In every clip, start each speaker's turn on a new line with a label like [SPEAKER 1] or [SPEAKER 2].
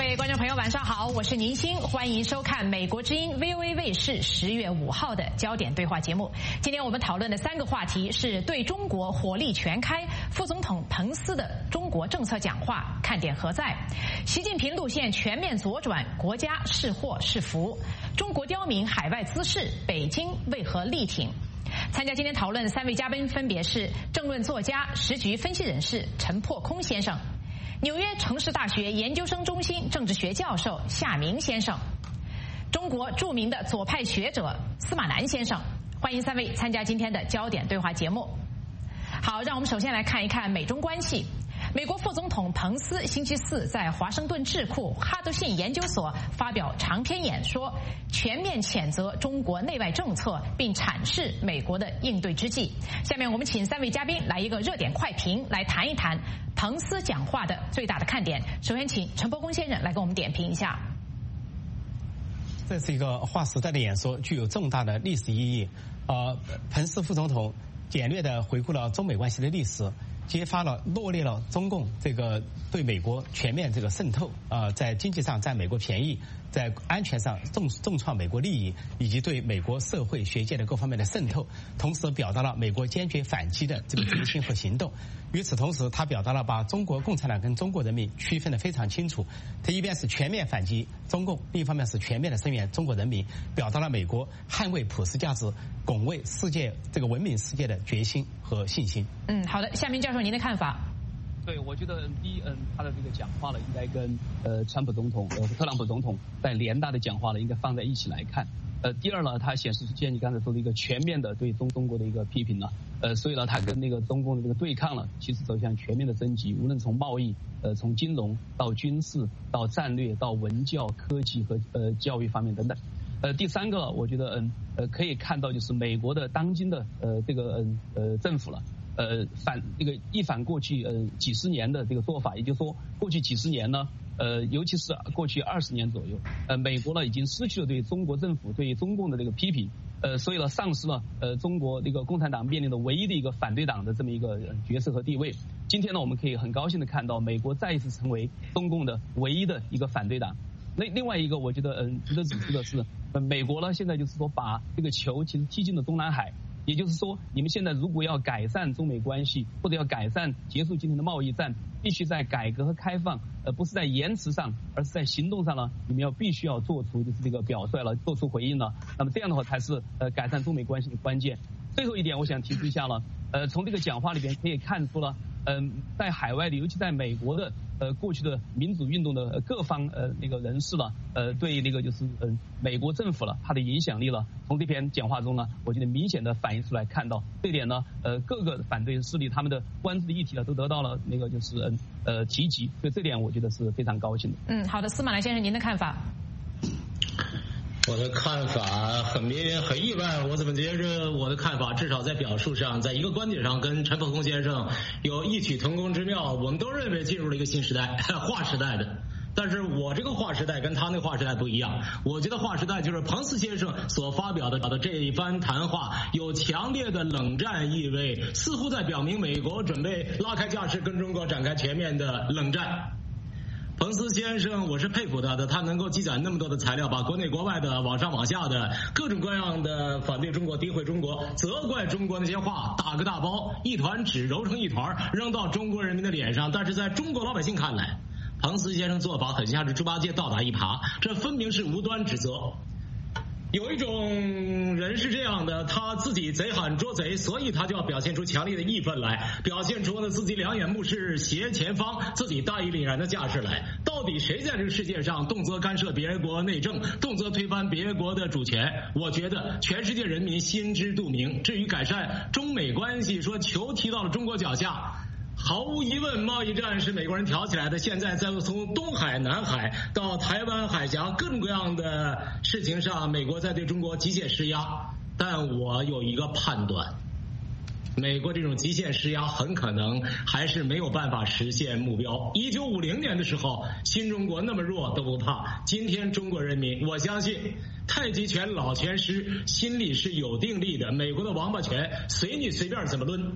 [SPEAKER 1] 位观众朋友，晚上好，我是宁鑫，欢迎收看美国之音 VOA 卫视10月5号的焦点对话节目。今天我们讨论的3个话题是对中国火力全开，副总统彭斯的中国政策讲话看点何在？习近平路线全面左转，国家是祸是福？中国刁民海外滋事，北京为何力挺？参加今天讨论的3位嘉宾分别是政论作家、时局分析人士陈破空先生，纽约城市大学研究生中心政治学教授夏明先生，中国著名的左派学者司马南先生。欢迎3位参加今天的焦点对话节目。好，让我们首先来看一看美中关系。美国副总统彭斯星期4在华盛顿智库哈德逊研究所发表长篇演说，全面谴责中国内外政策，并阐释美国的应对之计。下面我们请3位嘉宾来一个热点快评，来谈一谈彭斯讲话的最大的看点。首先请陈伯公先生来给我们点评一下。
[SPEAKER 2] 这是一个划时代的演说，具有重大的历史意义。彭斯副总统简略地回顾了中美关系的历史，罗列了中共这个对美国全面这个渗透，在经济上占美国便宜，在安全上重创美国利益，以及对美国社会学界的各方面的渗透，同时表达了美国坚决反击的这个决心和行动。与此同时，他表达了把中国共产党跟中国人民区分得非常清楚，他一边是全面反击中共，另一方面是全面的声援中国人民，表达了美国捍卫普世价值、拱卫世界这个文明世界的决心和信心。
[SPEAKER 1] 好的，夏明教授您的看法？
[SPEAKER 3] 对，我觉得第一，他的这个讲话呢，应该跟川普总统特朗普总统在联大的讲话呢，应该放在一起来看。第二呢，它显示出建议刚才说的一个全面的对中国的一个批评了。所以呢，它跟那个中共的这个对抗了，其实走向全面的升级，无论从贸易、从金融到军事、到战略、到文教、科技和教育方面等等。第3个，我觉得可以看到就是美国的当今的这个政府了。反过去几十年的这个做法，也就是说，过去几十年呢，尤其是过去20年左右，美国呢已经失去了对中国政府、对中共的这个批评，所以呢丧失了中国这个共产党面临的唯一的一个反对党的这么一个角色和地位。今天呢，我们可以很高兴的看到，美国再一次成为中共的唯一的一个反对党。另外一个，我觉得值得指出的是，美国呢现在就是说把这个球其实踢进了中南海。也就是说，你们现在如果要改善中美关系，或者要改善结束今天的贸易战，必须在改革和开放，不是在言辞上，而是在行动上呢，你们必须要做出就是这个表率了，做出回应了。那么这样的话才是改善中美关系的关键。最后一点，我想提出一下了，从这个讲话里边可以看出了，在海外的，尤其在美国的过去的民主运动的各方那个人士了，对那个就是美国政府了，它的影响力了，从这篇讲话中呢，我觉得明显的反映出来，看到这点呢，各个反对势力他们的关注的议题呢，都得到了那个就是提及，所以这点我觉得是非常高兴的。
[SPEAKER 1] 好的，司马南先生，您的看法？
[SPEAKER 4] 我的看法很意外，我怎么觉着我的看法至少在表述上，在一个观点上跟陈破空先生有异曲同工之妙。我们都认为进入了一个新时代，划时代的。但是我这个划时代跟他那个划时代不一样，我觉得划时代就是彭斯先生所发表的这一番谈话有强烈的冷战意味，似乎在表明美国准备拉开架势跟中国展开全面的冷战。彭斯先生，我是佩服他的，他能够积攒那么多的材料，把国内国外的往上往下的各种各样的反对中国、诋毁中国、责怪中国那些话打个大包，一团纸揉成一团扔到中国人民的脸上。但是在中国老百姓看来，彭斯先生做法很像是猪八戒倒打一耙，这分明是无端指责。有一种人是这样的，他自己贼喊捉贼，所以他就要表现出强烈的义愤来，表现出自己两眼目视斜前方，自己大义凛然的架势来。到底谁在这个世界上动辄干涉别国内政，动辄推翻别国的主权？我觉得全世界人民心知肚明。至于改善中美关系，说球踢到了中国脚下，毫无疑问，贸易战是美国人挑起来的。现在在从东海、南海到台湾海峡各种各样的事情上，美国在对中国极限施压。但我有一个判断，美国这种极限施压很可能还是没有办法实现目标。1950年的时候，新中国那么弱都不怕，今天中国人民，我相信太极拳老拳师心里是有定力的。美国的王八拳随你随便怎么抡，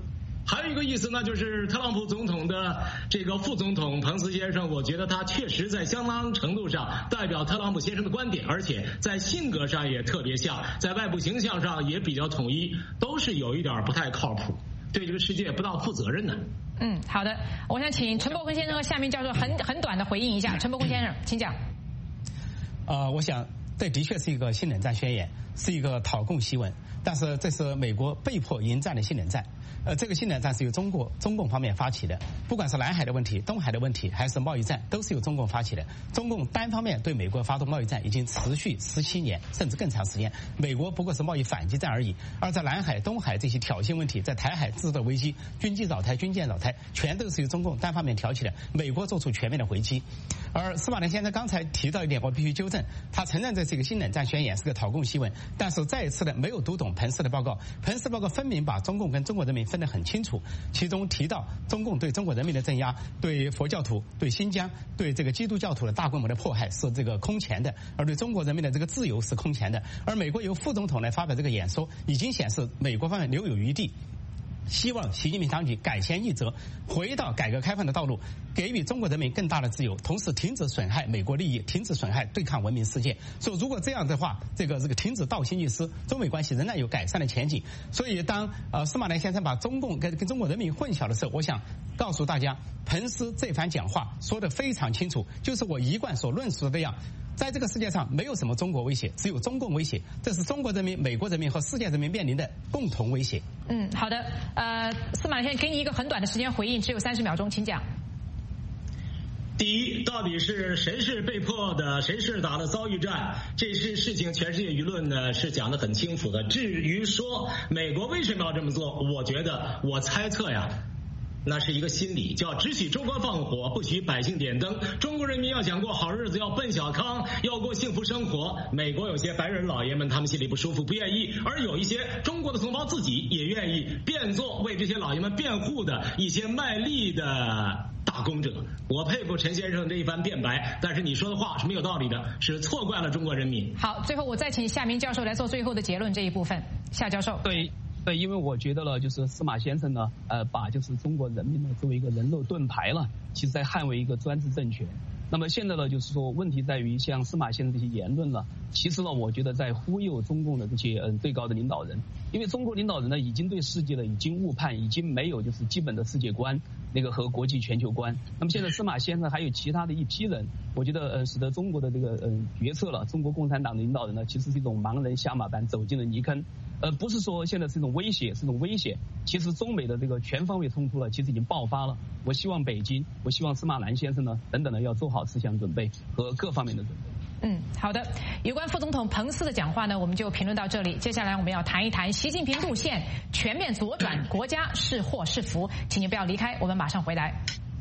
[SPEAKER 4] 还有一个意思呢，就是特朗普总统的这个副总统彭斯先生，我觉得他确实在相当程度上代表特朗普先生的观点，而且在性格上也特别像，在外部形象上也比较统一，都是有一点不太靠谱，对这个世界不大负责任的。
[SPEAKER 1] 好的，我想请陈伯坤先生和夏明教授很短的回应一下。陈伯坤先生，请讲。
[SPEAKER 2] 我想这的确是一个新冷战宣言，是一个讨共檄文，但是这是美国被迫迎战的新冷战。这个新冷战是由中共方面发起的，不管是南海的问题、东海的问题，还是贸易战，都是由中共发起的。中共单方面对美国发动贸易战已经持续17年，甚至更长时间。美国不过是贸易反击战而已。而在南海、东海这些挑衅问题，在台海制造危机、军机扰台、军舰扰台，全都是由中共单方面挑起的。美国做出全面的回击。而司马南先生刚才提到一点，我必须纠正，他承认这是一个新冷战宣言，是个讨共檄文，但是再一次的没有读懂彭斯的报告。彭斯报告分明把中共跟中国人民分得很清楚，其中提到中共对中国人民的镇压，对佛教徒、对新疆、对这个基督教徒的大规模的迫害是这个空前的，而对中国人民的这个自由是空前的。而美国由副总统来发表这个演说，已经显示美国方面留有余地，希望习近平当局改弦易辙，回到改革开放的道路，给予中国人民更大的自由，同时停止损害美国利益，停止损害对抗文明世界。所以如果这样的话，这个停止倒行逆施，中美关系仍然有改善的前景。所以当司马南先生把中共跟中国人民混淆的时候，我想告诉大家，彭斯这番讲话说得非常清楚，就是我一贯所论述的那样，在这个世界上没有什么中国威胁，只有中共威胁，这是中国人民、美国人民和世界人民面临的共同威胁。
[SPEAKER 1] 好的，司马先生给你一个很短的时间回应，只有30秒钟，请讲。
[SPEAKER 4] 第一，到底是谁是被迫的，谁是打了遭遇战，这事情全世界舆论呢是讲得很清楚的。至于说美国为什么要这么做，我猜测呀，那是一个心理，叫只许州官放火，不许百姓点灯。中国人民要想过好日子，要奔小康，要过幸福生活。美国有些白人老爷们，他们心里不舒服，不愿意；而有一些中国的同胞自己也愿意变作为这些老爷们辩护的一些卖力的打工者。我佩服陈先生这一番辩白，但是你说的话是没有道理的，是错怪了中国人民。
[SPEAKER 1] 好，最后我再请夏明教授来做最后的结论这一部分。夏教授。
[SPEAKER 3] 对，因为我觉得呢，就是司马先生呢，把就是中国人民呢作为一个人肉盾牌了，其实在捍卫一个专制政权。那么现在呢，就是说问题在于像司马先生这些言论呢，其实呢，我觉得在忽悠中共的这些最高的领导人，因为中国领导人呢已经对世界呢已经误判，已经没有就是基本的世界观和国际全球观。那么现在司马先生还有其他的一批人，我觉得使得中国的这个决策了，中国共产党的领导人呢，其实是一种盲人瞎马般走进了泥坑。不是说现在是一种威胁，是一种危险。其实中美的这个全方位冲突了，其实已经爆发了。我希望北京，我希望司马南先生呢，等等的要做好思想准备和各方面的准备。
[SPEAKER 1] 好的。有关副总统彭斯的讲话呢，我们就评论到这里。接下来我们要谈一谈习近平路线全面左转，国家是祸是福？请您不要离开，我们马上回来。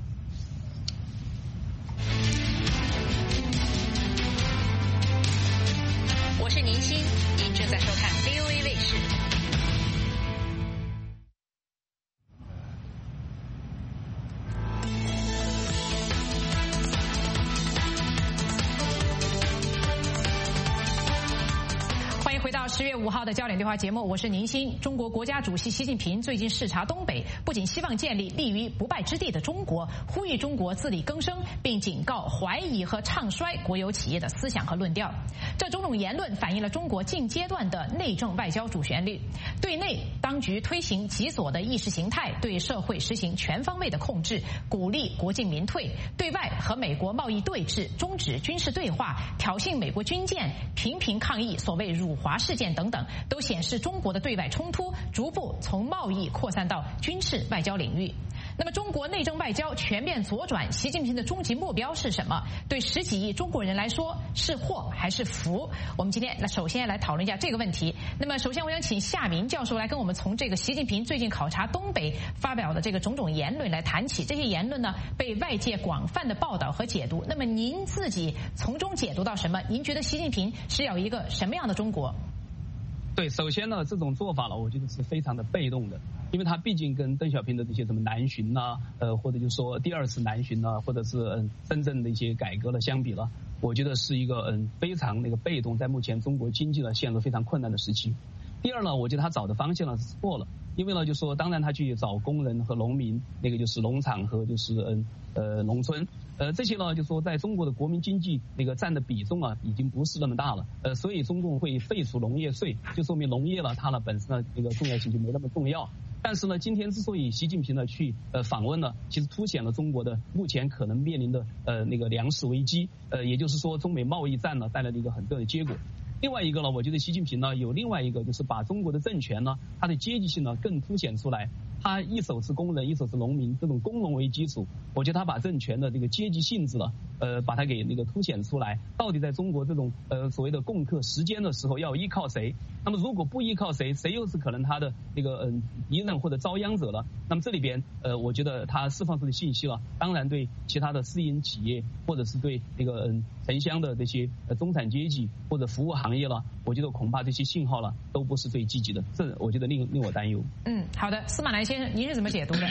[SPEAKER 1] 我是宁欣，您正在收看 VOA 卫视。欢迎回到10月5号的焦点对话节目，我是宁欣。中国国家主席习近平最近视察东北，不仅希望建立立于不败之地的中国，呼吁中国自力更生，并警告怀疑和唱衰国有企业的思想和论调。这种种言论反映了中国近阶段的内政外交主旋律。对内，当局推行极左的意识形态，对社会实行全方位的控制，鼓励国进民退；对外，和美国贸易对峙，终止军事对话，挑衅美国军舰，频频抗议所谓辱华事件等等，都显示中国的对外冲突逐步从贸易扩散到军事外交领域。那么中国内政外交全面左转，习近平的终极目标是什么？对10几亿中国人来说是祸还是福？我们今天首先来讨论一下这个问题。那么首先我想请夏明教授来跟我们从这个习近平最近考察东北发表的这个种种言论来谈起。这些言论呢被外界广泛的报道和解读，那么您自己从中解读到什么？您觉得习近平是要一个什么样的中国？
[SPEAKER 3] 对，首先呢，这种做法呢，我觉得是非常的被动的，因为他毕竟跟邓小平的这些什么南巡呐，或者就是说第2次南巡呐，或者是真正的一些改革了相比了，我觉得是一个非常被动，在目前中国经济呢陷入非常困难的时期。第二呢，我觉得他找的方向呢是错了， 因为呢，就说当然他去找工人和农民，那个就是农场和就是农村，这些呢就说在中国的国民经济那个占的比重啊，已经不是那么大了，所以中共会废除农业税，就说明农业呢它呢本身呢这个重要性就没那么重要。但是呢，今天之所以习近平呢去访问呢，其实凸显了中国的目前可能面临的那个粮食危机，也就是说中美贸易战呢带来的一个很重要的结果。另外一个呢，我觉得习近平呢有另外一个就是把中国的政权呢，它的阶级性呢更凸显出来。他一手是工人，一手是农民，这种工农为基础，我觉得他把政权的这个阶级性质呢，把它给那个凸显出来。到底在中国这种所谓的共克时艰的时候，要依靠谁？那么如果不依靠谁，谁又是可能他的那个敌人或者遭殃者了？那么这里边我觉得他释放出的信息了，当然对其他的私营企业或者是对那个城乡的这些中产阶级或者服务行业了，我觉得恐怕这些信号了都不是最积极的，这我觉得令我担忧。
[SPEAKER 1] 好的，司马南先生，您是怎么解读的？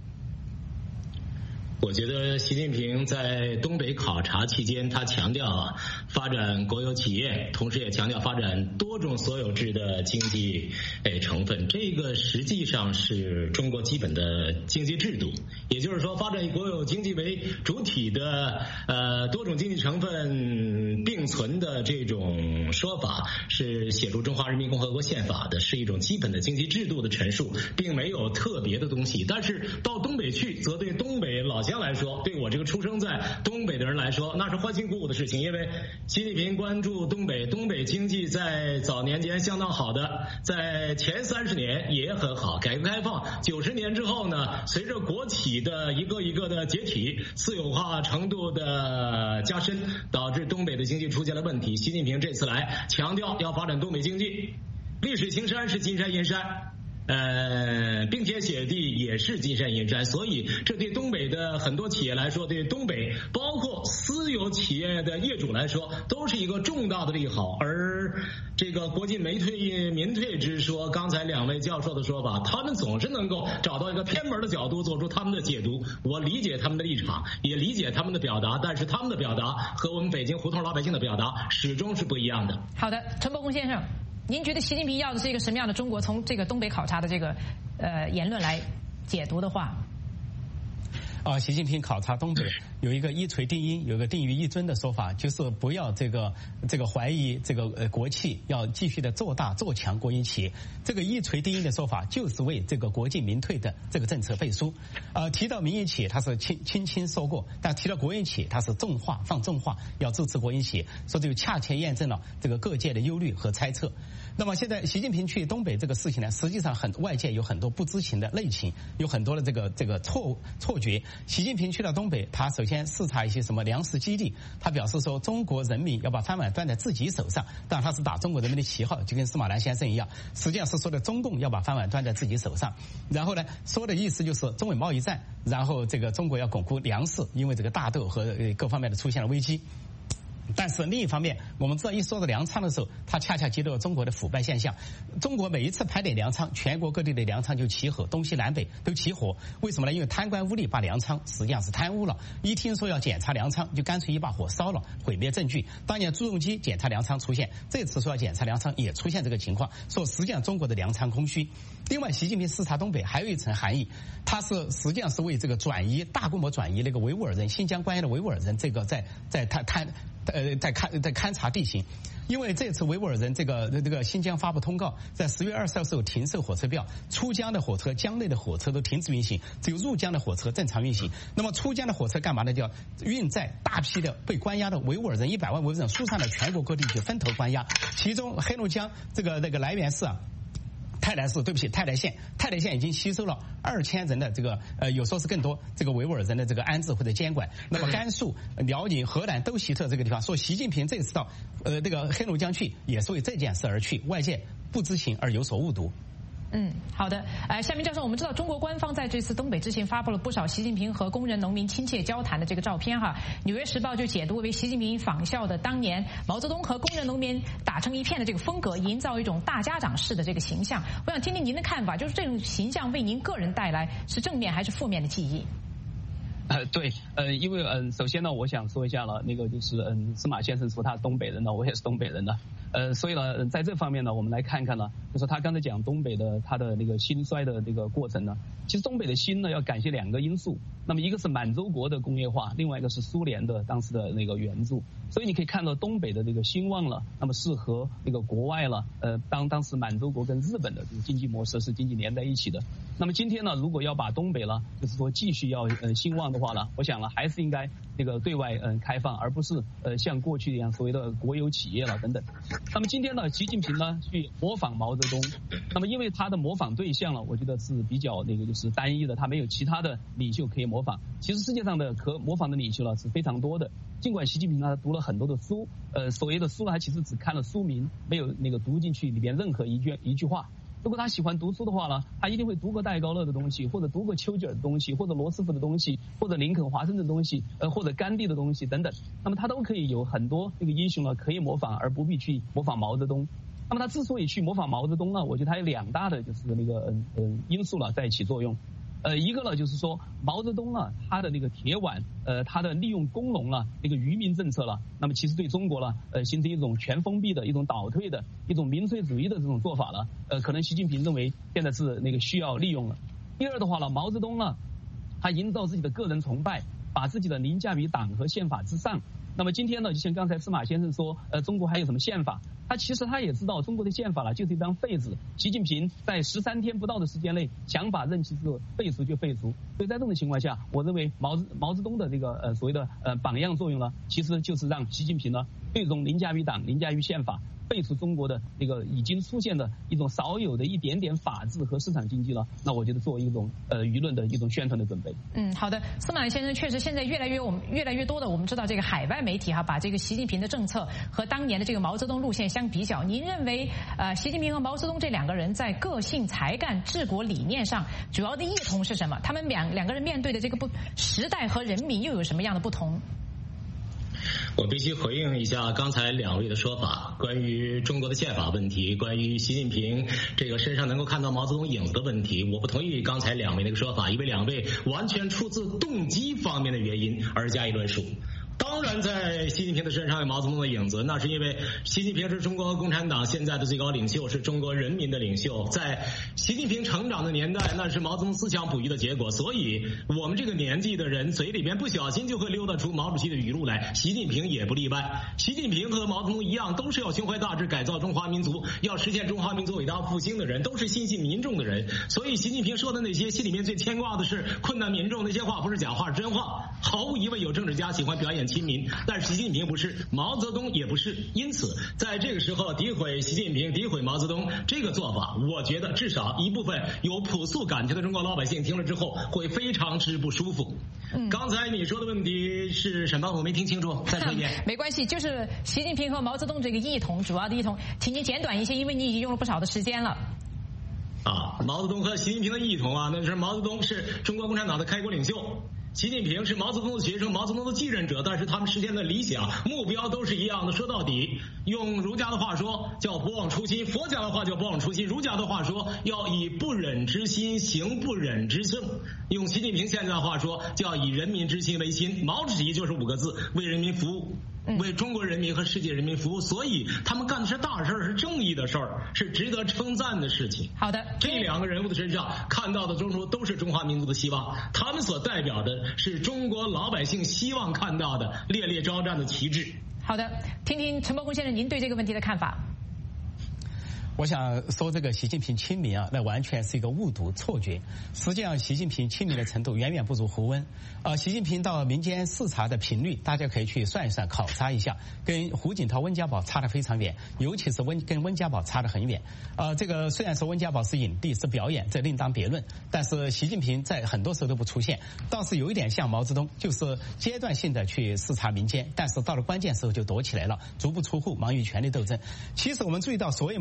[SPEAKER 4] 我觉得习近平在东北考察期间，他强调发展国有企业，同时也强调发展多种所有制的经济成分。这个实际上是中国基本的经济制度，也就是说，发展以国有经济为主体的多种经济成分并存的这种说法，是写入中华人民共和国宪法的，是一种基本的经济制度的陈述，并没有特别的东西。但是到东北去，则对东北老乡来说，对我这个出生在东北的人来说，那是欢欣鼓舞的事情。因为习近平关注东北经济在早年间相当好的，在前30年也很好。改革开放90年之后呢，随着国企的一个一个的解体，私有化程度的加深，导致东北的经济出现了问题。习近平这次来强调要发展东北经济，绿水青山是金山银山。冰天雪地也是金山银山，所以这对东北的很多企业来说，对东北包括私有企业的业主来说，都是一个重大的利好。而这个国进民退之说，刚才2位教授的说法，他们总是能够找到一个偏门的角度，做出他们的解读。我理解他们的立场，也理解他们的表达，但是他们的表达和我们北京胡同老百姓的表达始终是不一样的。
[SPEAKER 1] 好的，陈伯公先生，您觉得习近平要的是一个什么样的中国？从这个东北考察的这个言论来解读的话，
[SPEAKER 2] 习近平考察东北有一个一锤定音，有一个定于一尊的说法，就是不要这个怀疑这个国企，要继续的做大做强国营企业。这个一锤定音的说法，就是为这个国进民退的这个政策背书。提到民营企业，他是轻轻说过，但提到国营企业，他是重话放重话，要支持国营企业。说这就恰恰验证了这个各界的忧虑和猜测。那么现在习近平去东北这个事情呢，实际上外界有很多不知情的内情，有很多的这个错觉。习近平去到东北，他首先视察一些什么粮食基地，他表示说中国人民要把饭碗端在自己手上，当然他是打中国人民的旗号，就跟司马南先生一样，实际上是说的中共要把饭碗端在自己手上。然后呢，说的意思就是中美贸易战，然后这个中国要巩固粮食，因为这个大豆和各方面的出现了危机。但是另一方面，我们知道一说到粮仓的时候，它恰恰揭露了中国的腐败现象。中国每一次盘点粮仓，全国各地的粮仓就起火，东西南北都起火。为什么呢？因为贪官污吏把粮仓实际上是贪污了，一听说要检查粮仓，就干脆一把火烧了，毁灭证据。当年朱镕基检查粮仓出现，这次说要检查粮仓也出现这个情况，说实际上中国的粮仓空虚。另外，习近平视察东北还有一层含义，他是实际上是为这个大规模转移那个维吾尔人，新疆关押的维吾尔人，这个在勘察地形。因为这次维吾尔人这个新疆发布通告，在10月20号时候停售火车票，出疆的火车、疆内的火车都停止运行，只有入疆的火车正常运行。那么出疆的火车干嘛呢？就要运载大批的被关押的维吾尔人，100万维吾尔人疏散到全国各地去分头关押。其中黑龙江那个来源市啊。泰来县已经吸收了2000人的这个有说是更多这个维吾尔人的这个安置或者监管。那么甘肃、辽宁、河南都袭特这个地方，说习近平这次到这个黑龙江去，也是为这件事而去，外界不知情而有所误读。
[SPEAKER 1] 好的。夏明教授，我们知道中国官方在这次东北之行发布了不少习近平和工人农民亲切交谈的这个照片哈。纽约时报就解读为习近平仿效的当年毛泽东和工人农民打成一片的这个风格，营造一种大家长式的这个形象。我想听听您的看法，就是这种形象为您个人带来是正面还是负面的记忆？
[SPEAKER 3] 对，因为首先呢，我想说一下了，那个就是司马先生说他是东北人呢，我也是东北人呢，所以呢，在这方面呢，我们来看看呢，就是他刚才讲东北的他的那个兴衰的这个过程呢，其实东北的兴呢要感谢2个因素，那么一个是满洲国的工业化，另外一个是苏联的当时的那个援助，所以你可以看到东北的这个兴旺了，那么是和那个国外了，当时满洲国跟日本的这个经济模式是紧紧连在一起的。那么今天呢，如果要把东北了，就是说继续要兴旺的话呢，我想了还是应该那个对外开放，而不是像过去一样所谓的国有企业了等等。那么今天呢，习近平呢去模仿毛泽东，那么因为他的模仿对象了，我觉得是比较那个就是单一的，他没有其他的领袖可以模仿。其实世界上的可模仿的领袖呢是非常多的，尽管习近平呢读了很多的书，所谓的书呢他其实只看了书名，没有那个读进去里边任何一句话。如果他喜欢读书的话呢，他一定会读过戴高乐的东西，或者读过丘吉尔的东西，或者罗斯福的东西，或者林肯华盛顿的东西，或者甘地的东西等等。那么他都可以有很多那个英雄呢可以模仿，而不必去模仿毛泽东。那么他之所以去模仿毛泽东呢，我觉得他有2大的就是那个因素了在起作用。一个呢就是说毛泽东呢他的那个铁腕，他的利用工农了那个愚民政策了，那么其实对中国了形成一种全封闭的一种倒退的一种民粹主义的这种做法了，可能习近平认为现在是那个需要利用了。第二的话呢，毛泽东呢他营造自己的个人崇拜，把自己的凌驾于党和宪法之上。那么今天呢，就像刚才司马先生说，中国还有什么宪法？其实他也知道中国的宪法了就是一张废纸。习近平在13天不到的时间内想把任期制废除就废除。所以在这种情况下，我认为毛泽东的这个所谓的榜样作用呢，其实就是让习近平呢最终凌驾于党、凌驾于宪法，废除中国的那个已经出现的一种少有的一点点法治和市场经济了。那我觉得作为一种舆论的一种宣传的准备。
[SPEAKER 1] 好的，司马先生，确实现在越来越多的我们知道这个海外媒体把这个习近平的政策和当年的这个毛泽东路线相比较，您认为习近平和毛泽东这2个人在个性、才干、治国理念上主要的异同是什么？他们两个人面对的这个时代和人民又有什么样的不同？
[SPEAKER 4] 我必须回应一下刚才2位的说法，关于中国的宪法问题，关于习近平这个身上能够看到毛泽东影子的问题，我不同意刚才2位那个说法，因为2位完全出自动机方面的原因而加以论述。当然在习近平的身上有毛泽东的影子，那是因为习近平是中国共产党现在的最高领袖，是中国人民的领袖，在习近平成长的年代，那是毛泽东思想哺育的结果，所以我们这个年纪的人嘴里边不小心就会溜达出毛主席的语录来，习近平也不例外。习近平和毛泽东一样，都是要胸怀大志改造中华民族，要实现中华民族伟大复兴的人，都是心系民众的人。所以习近平说的那些心里面最牵挂的是困难民众，那些话不是假话，是真话。毫无疑问有政治家喜欢表演亲民，但是习近平不是，毛泽东也不是，因此在这个时候诋毁习近平、诋毁毛泽东这个做法，我觉得至少一部分有朴素感情的中国老百姓听了之后会非常之不舒服。刚才你说的问题是什么？我没听清楚，再说一遍。
[SPEAKER 1] 没关系，就是习近平和毛泽东这个异同，主要的异同，请您简短一些，因为你已经用了不少的时间了。
[SPEAKER 4] 毛泽东和习近平的异同那是毛泽东是中国共产党的开国领袖，习近平是毛泽东的学生，毛泽东的继任者，但是他们实现的理想目标都是一样的。说到底，用儒家的话说叫不忘初心，佛家的话叫不忘初心，儒家的话说要以不忍之心行不忍之政，用习近平现在的话说叫以人民之心为心。毛主席就是5个字：为人民服务，为中国人民和世界人民服务。所以他们干的是大事儿，是正义的事儿，是值得称赞的事情。
[SPEAKER 1] 好的，
[SPEAKER 4] 这2个人物的身上看到的都是中华民族的希望，他们所代表的是中国老百姓希望看到的烈烈招战的旗帜。
[SPEAKER 1] 好的，听听陈伯公先生您对这个问题的看法。
[SPEAKER 2] 我想说这个习近平亲民那完全是一个误读错觉。实际上习近平亲民的程度远远不如胡温。习近平到民间视察的频率大家可以去算一算考察一下，跟胡锦涛温家宝差得非常远，尤其是跟温家宝差得很远。这个虽然说温家宝是影帝是表演，这另当别论，但是习近平在很多时候都不出现，倒是有一点像毛泽东，就是阶段性的去视察民间，但是到了关键时候就躲起来了，足不出户，忙于权力斗争。其实我们注意到所谓毛泽东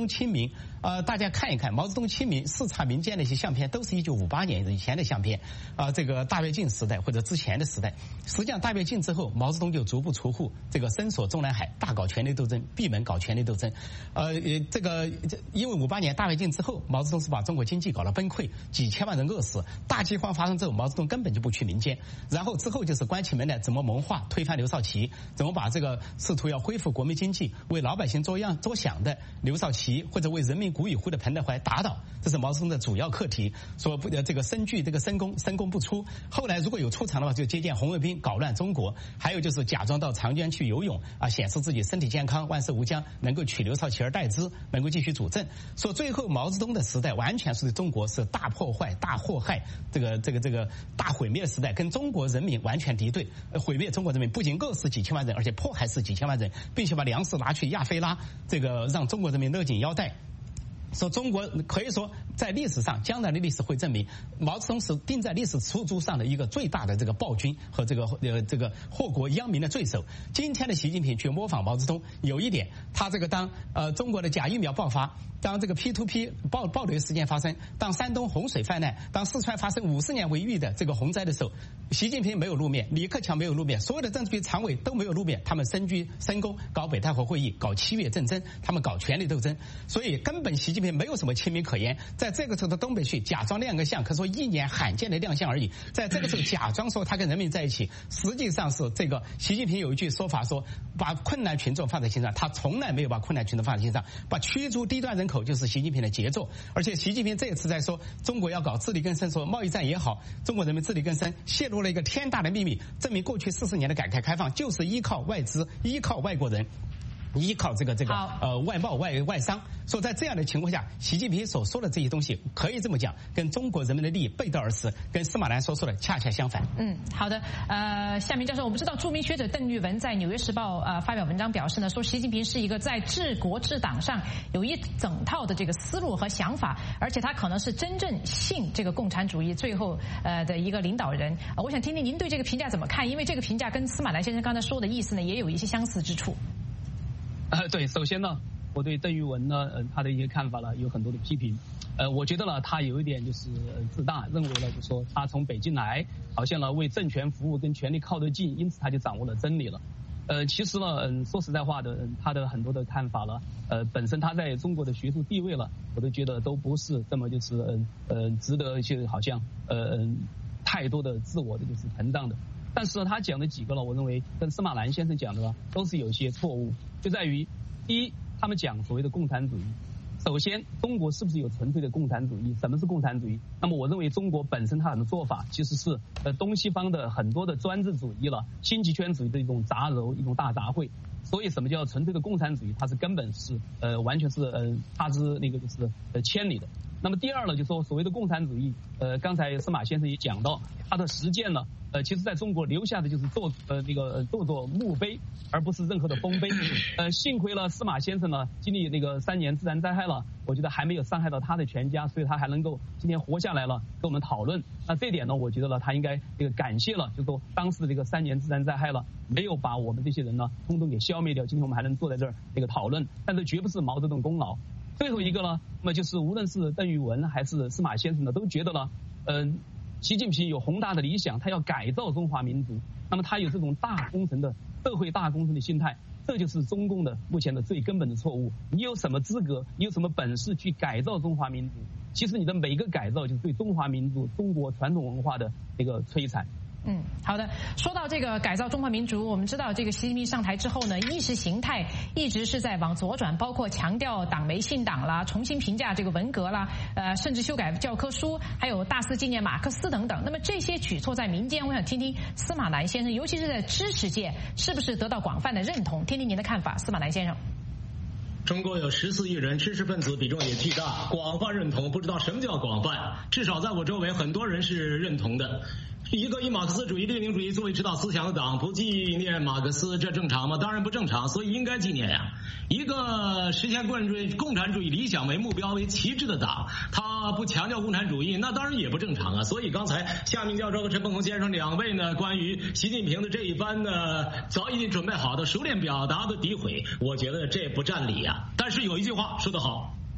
[SPEAKER 2] 亲民，大家看一看毛泽东亲民视察民间的一些相片，都是1958年以前的相片，这个大跃进时代或者之前的时代。实际上大跃进之后，毛泽东就逐步出户，这个伸索中南海，大搞权力斗争，闭门搞权力斗争。因为58年大跃进之后，毛泽东是把中国经济搞了崩溃，几千万人饿死。大饥荒发生之后，毛泽东根本就不去民间，然后之后就是关起门来怎么谋划推翻刘少奇，怎么把这个试图要恢复国民经济、为老百姓着想的刘少奇或者为人民鼓与呼的彭德怀打倒，这是毛泽东的主要课题。说这个深具这个深宫不出，后来如果有出场的话，就接见红卫兵搞乱中国，还有就是假装到长江去游泳显示自己身体健康万事无疆，能够取刘少奇而代之，能够继续主政。说最后毛泽东的时代完全是对中国是大破坏、大祸害、这个大毁灭的时代，跟中国人民完全敌对，毁灭中国人民，不仅饿死几千万人，而且迫害死几千万人，并且把粮食拿去亚非拉，这个让中国人民勒紧腰带。说中国可以说在历史上，将来的历史会证明，毛泽东是钉在历史书桌上的一个最大的这个暴君和这个祸国殃民的罪首。今天的习近平去模仿毛泽东，有一点，他这个当中国的假疫苗爆发，当这个 P2P 暴雷事件发生，当山东洪水泛滥，当四川发生50年为预的这个洪灾的时候，习近平没有露面，李克强没有露面，所有的政治局常委都没有露面，他们深居深宫，搞北戴河会议，搞7月政争，他们搞权力斗争，所以根本习近平没有什么亲民可言。在这个时候的东北去假装亮个相，可说1年罕见的亮相而已，在这个时候假装说他跟人民在一起，实际上是这个习近平有一句说法说，把困难群众放在心上，他从来没有把困难群众放在心上，把驱逐低端人口就是习近平的杰作。而且习近平这一次在说中国要搞自力更生，说贸易战也好，中国人民自力更生，泄露了一个天大的秘密，证明过去40年的改革开放就是依靠外资，依靠外国人，依靠这个外贸外商。说在这样的情况下，习近平所说的这些东西，可以这么讲，跟中国人民的利益背道而驰，跟司马南所说的恰恰相反。
[SPEAKER 1] 好的。夏明教授，我们知道著名学者邓玉文在《纽约时报》发表文章表示呢，说习近平是一个在治国治党上有一整套的这个思路和想法，而且他可能是真正信这个共产主义最后的一个领导人。我想听听您对这个评价怎么看？因为这个评价跟司马南先生刚才说的意思呢，也有一些相似之处。
[SPEAKER 3] 对，首先呢，我对邓玉文呢，他的一些看法呢，有很多的批评。我觉得呢，他有一点就是自大，认为呢，就说他从北京来，好像呢为政权服务，跟权力靠得近，因此他就掌握了真理了。其实呢，说实在话的，他的很多的看法呢，本身他在中国的学术地位了，我都觉得都不是这么就是值得去好像太多的自我的就是膨胀的。但是呢，他讲的几个呢，我认为跟司马南先生讲的呢，都是有一些错误，就在于第一，他们讲所谓的共产主义。首先，中国是不是有纯粹的共产主义？什么是共产主义？那么我认为中国本身它的做法其实是东西方的很多的专制主义了，新极权主义的一种杂糅，一种大杂烩。所以什么叫纯粹的共产主义？它是根本是完全是它是那个就是千里的。那么第二呢，就说所谓的共产主义，刚才司马先生也讲到，它的实践呢，其实在中国留下的就是做作墓碑，而不是任何的丰碑。幸亏了司马先生呢，经历那个3年自然灾害了，我觉得还没有伤害到他的全家，所以他还能够今天活下来了，跟我们讨论。那这点呢，我觉得呢，他应该这个感谢了，就说当时的这个3年自然灾害了，没有把我们这些人呢，通通给消灭掉。今天我们还能坐在这儿这个讨论，但这绝不是毛泽东功劳。最后一个呢，那么就是无论是邓玉文还是司马先生呢，都觉得呢，习近平有宏大的理想，他要改造中华民族，那么他有这种大工程的社会大工程的心态，这就是中共的目前的最根本的错误。你有什么资格，你有什么本事去改造中华民族？其实你的每个改造就是对中华民族、中国传统文化的一个摧残。
[SPEAKER 1] 好的。说到这个改造中华民族，我们知道这个习近平上台之后呢，意识形态一直是在往左转，包括强调党媒信党啦，重新评价这个文革啦，甚至修改教科书，还有大肆纪念马克思等等。那么这些举措在民间，我想听听司马南先生，尤其是在知识界，是不是得到广泛的认同？听听您的看法，司马南先生。
[SPEAKER 4] 中国有14亿人，知识分子比重也巨大，广泛认同不知道什么叫广泛，至少在我周围很多人是认同的。一个以马克思主义、列宁主义作为指导思想的党不纪念马克思，这正常吗？当然不正常，所以应该纪念呀。一个实现共产主义理想为目标为旗帜的党，他不强调共产主义，那当然也不正常啊。所以刚才夏明教授和陈凤虹先生两位呢，关于习近平的这一番呢早已准备好的熟练表达的诋毁，我觉得这不占理啊。但是有一句话说得好，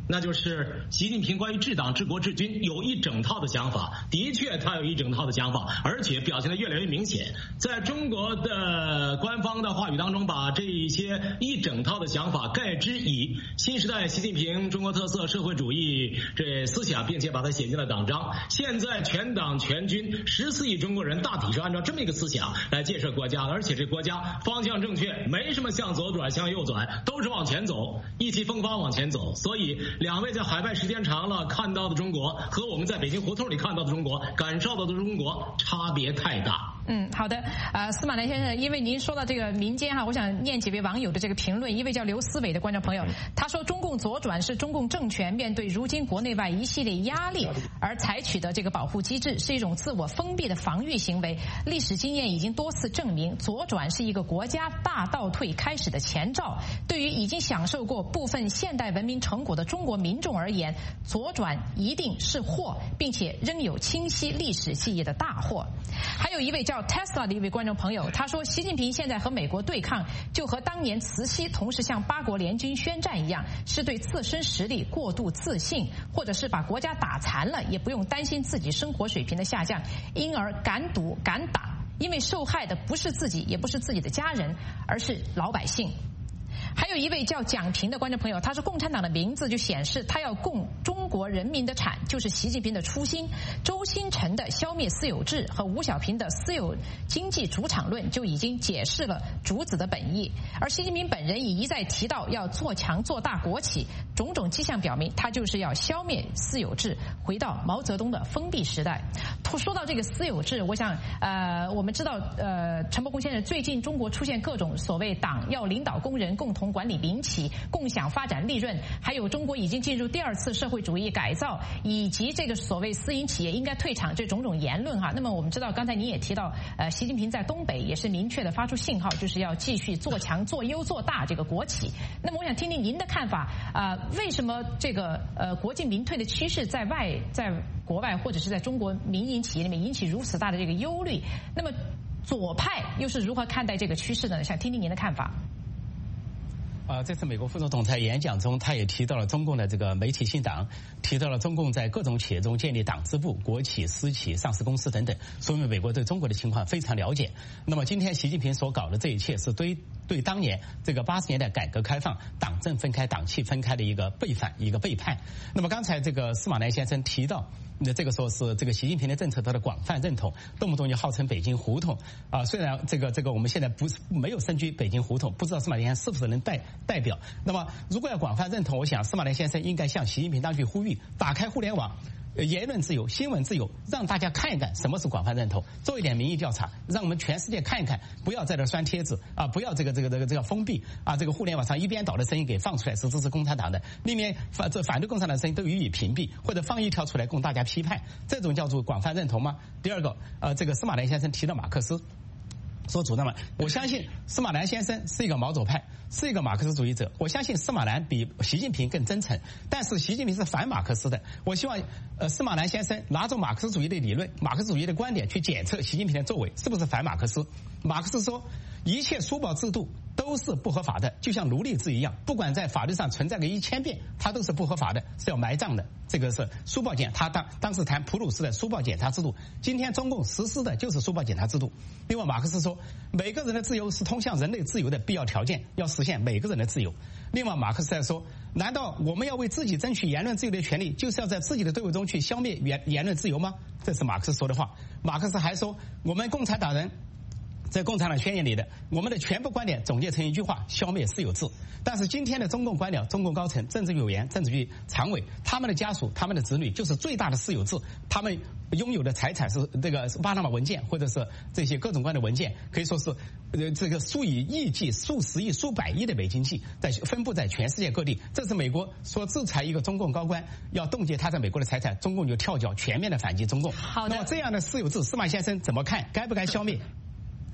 [SPEAKER 4] 那就是习近平关于治党治国治军有一整套的想法，的确他有一整套的想法，而且表现得越来越明显。在中国的官方的话语当中，把这一些一整套的想法概之以新时代习近平中国特色社会主义这思想，并且把它写进了党章。现在全党全军14亿中国人大体是按照这么一个思想来建设国家，而且这国家方向正确，没什么向左转向右转，都是往前走，意气风发往前走。所以两位在海外时间长了看到的中国和我们在北京胡同里看到的中国感受到的中国差别太大。
[SPEAKER 1] 好的，司马南先生，因为您说到这个民间我想念几位网友的这个评论。一位叫刘思伟的观众朋友，他说中共左转是中共政权面对如今国内外一系列压力而采取的这个保护机制，是一种自我封闭的防御行为。历史经验已经多次证明，左转是一个国家大倒退开始的前兆。对于已经享受过部分现代文明成果的中国民众而言，左转一定是祸，并且仍有清晰历史记忆的大祸。还有一位叫 Tesla 的一位观众朋友，他说习近平现在和美国对抗，就和当年慈禧同时向八国联军宣战一样，是对自身实力过度自信，或者是把国家打残了，也不用担心自己生活水平的下降，因而敢赌敢打，因为受害的不是自己，也不是自己的家人，而是老百姓。还有一位叫蒋平的观众朋友，他说共产党的名字就显示他要供中国人民的产，就是习近平的初心。周新辰的消灭私有制和吴小平的私有经济主场论就已经解释了主子的本意，而习近平本人也一再提到要做强做大国企，种种迹象表明他就是要消灭私有制，回到毛泽东的封闭时代。说到这个私有制，我想我们知道陈伯公先生，最近中国出现各种所谓党要领导工人共同管理民企，共享发展利润，还有中国已经进入第二次社会主义改造，以及这个所谓私营企业应该退场这种种言论那么我们知道，刚才您也提到习近平在东北也是明确的发出信号，就是要继续做强做优做大这个国企。那么我想听听您的看法，为什么这个国进民退的趋势在国外或者是在中国民营企业里面引起如此大的这个忧虑？那么左派又是如何看待这个趋势呢？想听听您的看法。
[SPEAKER 2] 这次美国副总统在演讲中，他也提到了中共的这个媒体信党，提到了中共在各种企业中建立党支部、国企、私企、上市公司等等，说明美国对中国的情况非常了解。那么今天习近平所搞的这一切，是对当年这个80年代改革开放党政分开、党气分开的一个背反、一个背叛。那么刚才这个司马南先生提到，这个说是这个习近平的政策得到广泛认同，动不动就号称北京胡同虽然这个我们现在没有身居北京胡同，不知道司马南先生是不是能代表。那么如果要广泛认同，我想司马南先生应该向习近平当局呼吁，打开互联网，言论自由、新闻自由，让大家看一看什么是广泛认同，做一点民意调查，让我们全世界看一看，不要在这拴贴子不要这个封闭这个互联网上一边倒的声音给放出来是支持共产党的，另面反对共产党的声音都予以屏蔽，或者放一条出来供大家批判，这种叫做广泛认同吗？第二个这个司马南先生提到马克思说主张了，我相信司马南先生是一个毛左派，是一个马克思主义者。我相信司马南比习近平更真诚，但是习近平是反马克思的。我希望司马南先生拿着马克思主义的理论、马克思主义的观点去检测习近平的作为是不是反马克思。马克思说，一切书报制度都是不合法的，就像奴隶制一样，不管在法律上存在个1000遍，它都是不合法的，是要埋葬的。这个是书报检，他当时谈普鲁士的书报检查制度，今天中共实施的就是书报检查制度。另外，马克思说，每个人的自由是通向人类自由的必要条件，要实现每个人的自由。另外，马克思还说，难道我们要为自己争取言论自由的权利，就是要在自己的队伍中去消灭言论自由吗？这是马克思说的话。马克思还说，我们共产党人在共产党宣言里的我们的全部观点总结成一句话：消灭私有制。但是今天的中共官僚、中共高层、政治局委员、政治局常委，他们的家属、他们的子女就是最大的私有制，他们拥有的财产是这个巴拿马文件，或者是这些各种各样的文件，可以说是这个数以亿计、数十亿、数百亿的美金计分布在全世界各地。这是美国说制裁一个中共高官，要冻结他在美国的财产，中共就跳脚全面的反击中共。
[SPEAKER 1] 好的，
[SPEAKER 2] 那么这样的私有制，司马先生怎么看？该不该消灭？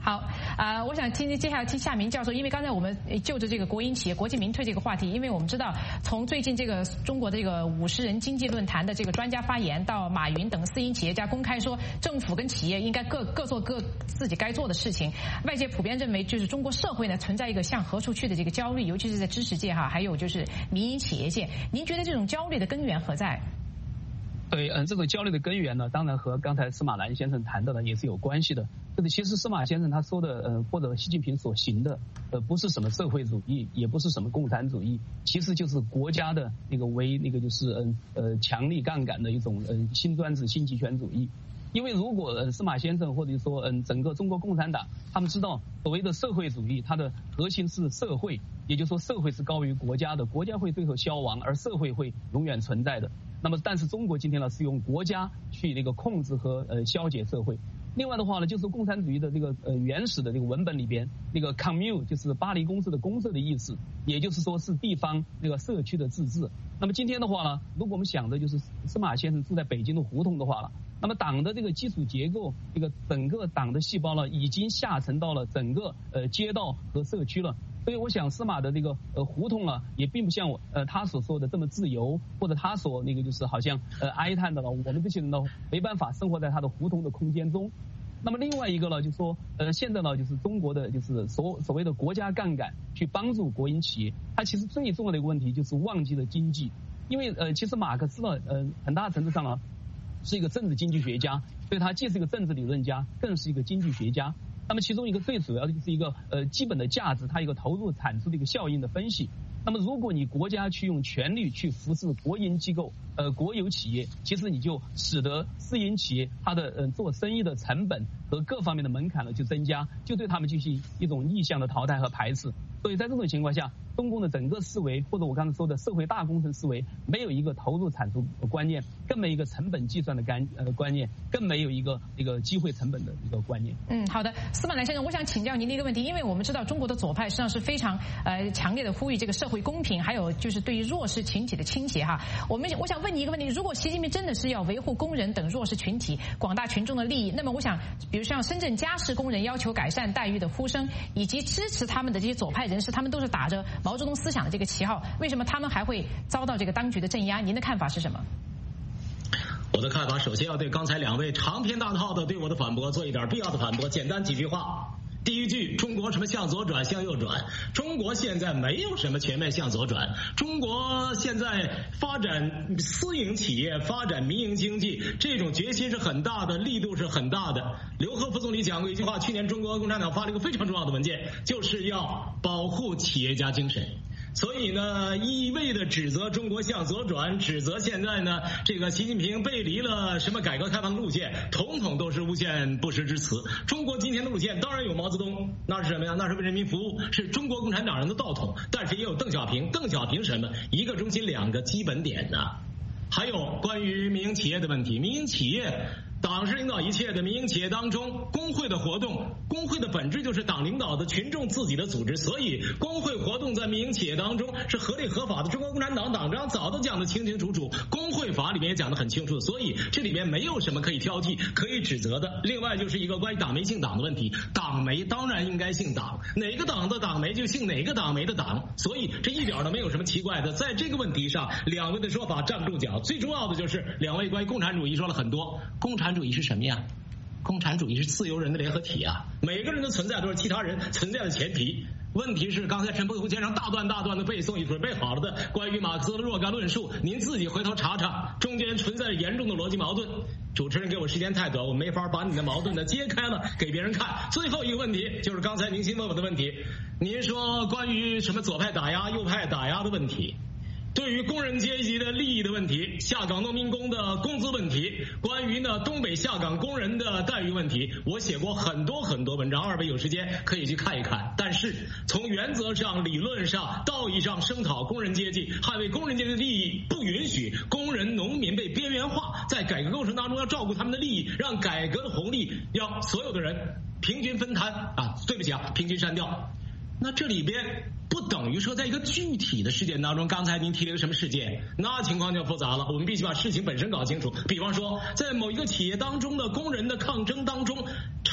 [SPEAKER 1] 好，我想接下来听夏明教授，因为刚才我们就着这个国营企业、国进民退这个话题，因为我们知道从最近这个中国这个50人经济论坛的这个专家发言，到马云等私营企业家公开说政府跟企业应该各做各自己该做的事情，外界普遍认为就是中国社会呢存在一个向何处去的这个焦虑，尤其是在知识界还有就是民营企业界，您觉得这种焦虑的根源何在？
[SPEAKER 3] 对，这种焦虑的根源呢，当然和刚才司马南先生谈到的也是有关系的。就是其实司马先生他说的，或者习近平所行的，不是什么社会主义，也不是什么共产主义，其实就是国家的就是强力杠杆的一种新专制新集权主义。因为如果司马先生或者说整个中国共产党，他们知道所谓的社会主义，它的核心是社会，也就是说社会是高于国家的，国家会最后消亡，而社会会永远存在的。那么，但是中国今天呢是用国家去控制和消解社会。另外的话呢，就是共产主义的原始的文本里边commune 就是巴黎公社的公社的意思，也就是说是地方社区的自治。那么今天的话呢，如果我们想的就是司马先生住在北京的胡同的话了，那么党的基础结构，整个党的细胞呢，已经下沉到了整个街道和社区了。所以我想司马的胡同呢，也并不像他所说的这么自由，或者他所就是好像哀叹的了，我们这些人呢没办法生活在他的胡同的空间中。那么另外一个呢，就是说现在呢，就是中国的就是所谓的国家杠杆去帮助国营企业，它其实最重要的一个问题就是忘记了经济。因为其实马克思呢很大程度上呢是一个政治经济学家，所以他既是一个政治理论家，更是一个经济学家。那么其中一个最主要的就是一个基本的价值，它一个投入产出的一个效应的分析。那么如果你国家去用权力去扶持国营机构国有企业，其实你就使得私营企业它的做生意的成本和各方面的门槛呢就增加，就对他们进行一种逆向的淘汰和排斥。所以在这种情况下，中共的整个思维，或者我刚才说的社会大工程思维，没有一个投入产出观念，更没有一个成本计算的观念，更没有一个机会成本的一个观念。
[SPEAKER 1] 好的，司马南先生，我想请教您的一个问题，因为我们知道中国的左派实际上是非常强烈的呼吁这个社会公平，还有就是对于弱势群体的倾斜哈。我想问你一个问题，如果习近平真的是要维护工人等弱势群体、广大群众的利益，那么我想，比如像深圳家事工人要求改善待遇的呼声，以及支持他们的这些左派人士，他们都是打着毛泽东思想的这个旗号，为什么他们还会遭到这个当局的镇压？您的看法是什么？
[SPEAKER 4] 我的看法，首先要对刚才两位长篇大套的对我的反驳做一点必要的反驳，简单几句话。第一句，中国什么向左转向右转？中国现在没有什么全面向左转，中国现在发展私营企业、发展民营经济，这种决心是很大的，力度是很大的。刘鹤副总理讲过一句话，去年中国共产党发了一个非常重要的文件，就是要保护企业家精神。所以呢，一味的指责中国向左转，指责现在呢这个习近平背离了什么改革开放的路线，统统都是诬陷不实之词。中国今天的路线当然有毛泽东，那是什么呀？那是为人民服务，是中国共产党人的道统。但是也有邓小平，邓小平什么？一个中心两个基本点呢？还有关于民营企业的问题，民营企业。党是领导一切的，民营企业当中工会的活动，工会的本质就是党领导的群众自己的组织，所以工会活动在民营企业当中是合理合法的。中国共产党党章早都讲得清清楚楚，工会法里面也讲得很清楚，所以这里面没有什么可以挑剔可以指责的。另外就是一个关于党媒姓党的问题，党媒当然应该姓党，哪个党的党媒就姓哪个党媒的党，所以这一点都没有什么奇怪的。在这个问题上，两位的说法站不住脚。最重要的就是两位关于共产主义说了很多，共产主义是什么呀？共产主义是自由人的联合体啊，每个人的存在都是其他人存在的前提。问题是刚才陈伯虎先生大段的背诵，已准备好了的关于马克思的若干论述，您自己回头查查，中间存在严重的逻辑矛盾。主持人给我时间太短，我没法把你的矛盾呢揭开了给别人看。最后一个问题就是刚才您先问我的问题，您说关于什么左派打压右派打压的问题，对于工人阶级的利益的问题，下岗农民工的工资问题，关于呢东北下岗工人的待遇问题，我写过很多文章，二位有时间可以去看一看。但是从原则上、理论上、道义上声讨工人阶级，捍卫工人阶级的利益，不允许工人农民被边缘化，在改革过程当中要照顾他们的利益，让改革的红利让所有的人平均分摊啊，对不起啊，平均删掉。那这里边不等于说在一个具体的事件当中，刚才您提了一个什么事件，那情况就复杂了，我们必须把事情本身搞清楚。比方说在某一个企业当中的工人的抗争当中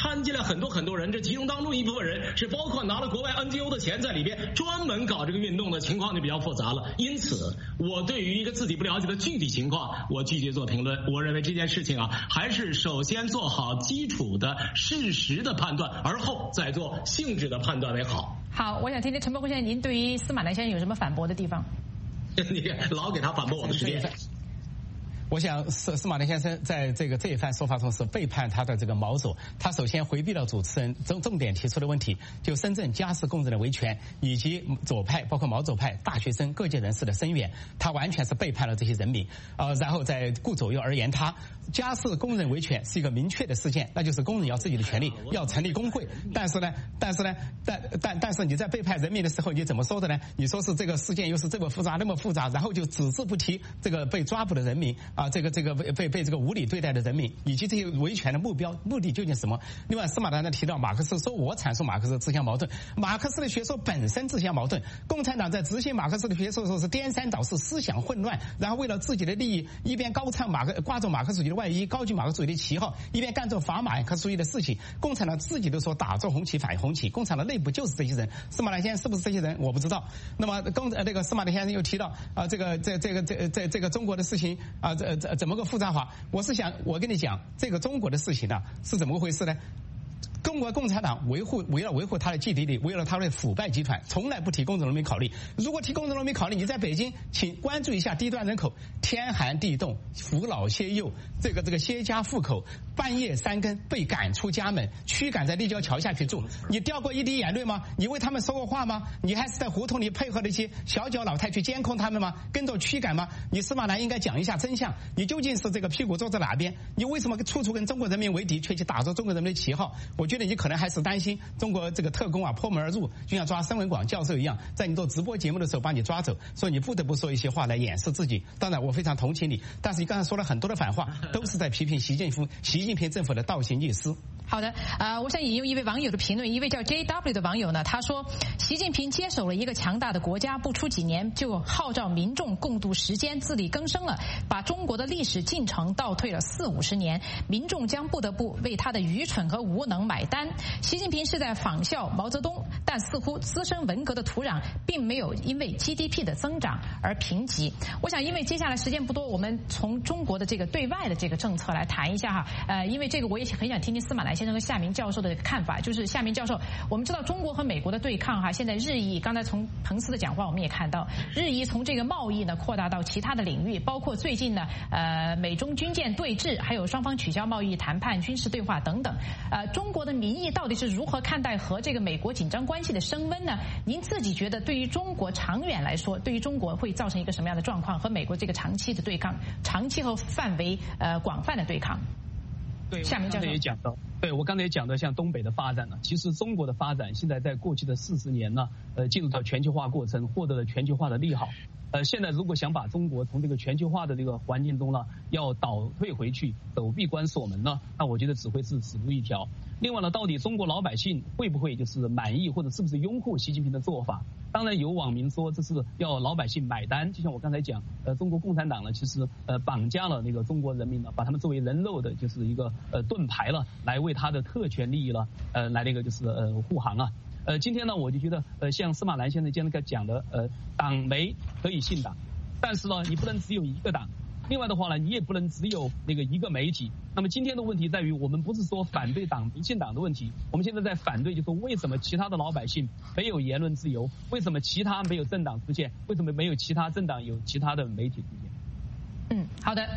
[SPEAKER 4] 掺进来很多人，这其中当中一部分人是包括拿了国外 NGO 的钱在里边专门搞这个运动的情况就比较复杂了。因此，我对于一个自己不了解的具体情况，我拒绝做评论。我认为这件事情啊，还是首先做好基础的事实的判断，而后再做性质的判断为好。
[SPEAKER 1] 好，我想听听陈伯宏先生，您对于司马南先生有什么反驳的地方？
[SPEAKER 4] 你老给他反驳我的时间。
[SPEAKER 2] 我想司马南先生在这一番说法中是背叛他的这个毛左。他首先回避了主持人重点提出的问题，就深圳家事工人的维权以及左派包括毛左派大学生各界人士的声援，他完全是背叛了这些人民。然后在顾左右而言他，家事工人维权是一个明确的事件，那就是工人要自己的权利，要成立工会。但是你在背叛人民的时候，你怎么说的呢？你说是这个事件又是这么复杂那么复杂，然后就只字不提这个被抓捕的人民这个被这个无理对待的人民，以及这些维权的目的究竟什么？另外，司马南提到马克思，说我阐述马克思自相矛盾，马克思的学说本身自相矛盾。共产党在执行马克思的学说的时候是颠三倒四，思想混乱，然后为了自己的利益，一边挂着马克思主义的外衣，高举马克思主义的旗号，一边干着反马克思主义的事情。共产党自己都说打着红旗反红旗，共产党内部就是这些人。司马南先生是不是这些人？我不知道。那么司马南先生又提到这个中国的事情怎么个复杂化？我跟你讲，这个中国的事情呢是怎么回事呢？中国共产党为了维护他的既得利益，为了他的腐败集团，从来不提工人农民考虑。如果提工人农民考虑，你在北京请关注一下低端人口，天寒地冻，扶老携幼，这个携家糊口，半夜三更被赶出家门，驱赶在立交桥下去住。你掉过一滴眼泪吗？你为他们说过话吗？你还是在胡同里配合那些小脚老太去监控他们吗？跟着驱赶吗？你司马南应该讲一下真相，你究竟是这个屁股坐在哪边？你为什么处处跟中国人民为敌，却去打着中国人民的旗号？我觉得你可能还是担心中国这个特工破门而入，就像抓申文广教授一样，在你做直播节目的时候把你抓走，所以你不得不说一些话来掩饰自己。当然我非常同情你，但是你刚才说了很多的反话，都是在批评习近平政府的倒行逆施。
[SPEAKER 1] 好的，我想引用一位网友的评论，一位叫 JW 的网友呢，他说，习近平接手了一个强大的国家，不出几年就号召民众共度时间，自力更生了，把中国的历史进程倒退了40-50年，民众将不得不为他的愚蠢和无能买单。习近平是在仿效毛泽东，但似乎滋生文革的土壤并没有因为 GDP 的增长而平息。我想因为接下来时间不多，我们从中国的这个对外的这个政策来谈一下因为这个我也很想听听司马南先生和夏明教授的看法。就是夏明教授，我们知道中国和美国的对抗现在日益，刚才从彭斯的讲话我们也看到，日益从这个贸易呢扩大到其他的领域，包括最近呢美中军舰对峙，还有双方取消贸易谈判、军事对话等等。中国的民意到底是如何看待和这个美国紧张关系的升温呢？您自己觉得对于中国长远来说，对于中国会造成一个什么样的状况？和美国这个长期的对抗，长期和范围广泛的对抗。
[SPEAKER 3] 对，夏明教授也讲到，我刚才也讲到，像东北的发展呢，其实中国的发展现在在过去的40年呢，进入到全球化过程，获得了全球化的利好。现在如果想把中国从这个全球化的这个环境中呢，要倒退回去，闭关锁门呢，那我觉得只会是死路一条。另外呢，到底中国老百姓会不会就是满意或者是不是拥护习近平的做法？当然有网民说这是要老百姓买单，就像我刚才讲，中国共产党呢，其实绑架了那个中国人民呢，把他们作为人肉的，就是一个盾牌了，来为他的特权利益了，来那个就是护航啊。今天呢，我就觉得像司马南先生今天讲的，党媒可以信党，但是呢，你不能只有一个党。另外的话呢，你也不能只有那个一个媒体。那么今天的问题在于，我们不是说反对党不信党的问题，我们现在在反对，就是说为什么其他的老百姓没有言论自由？为什么其他没有政党出现？为什么没有其他政党有其他的媒体出现？
[SPEAKER 1] 好的。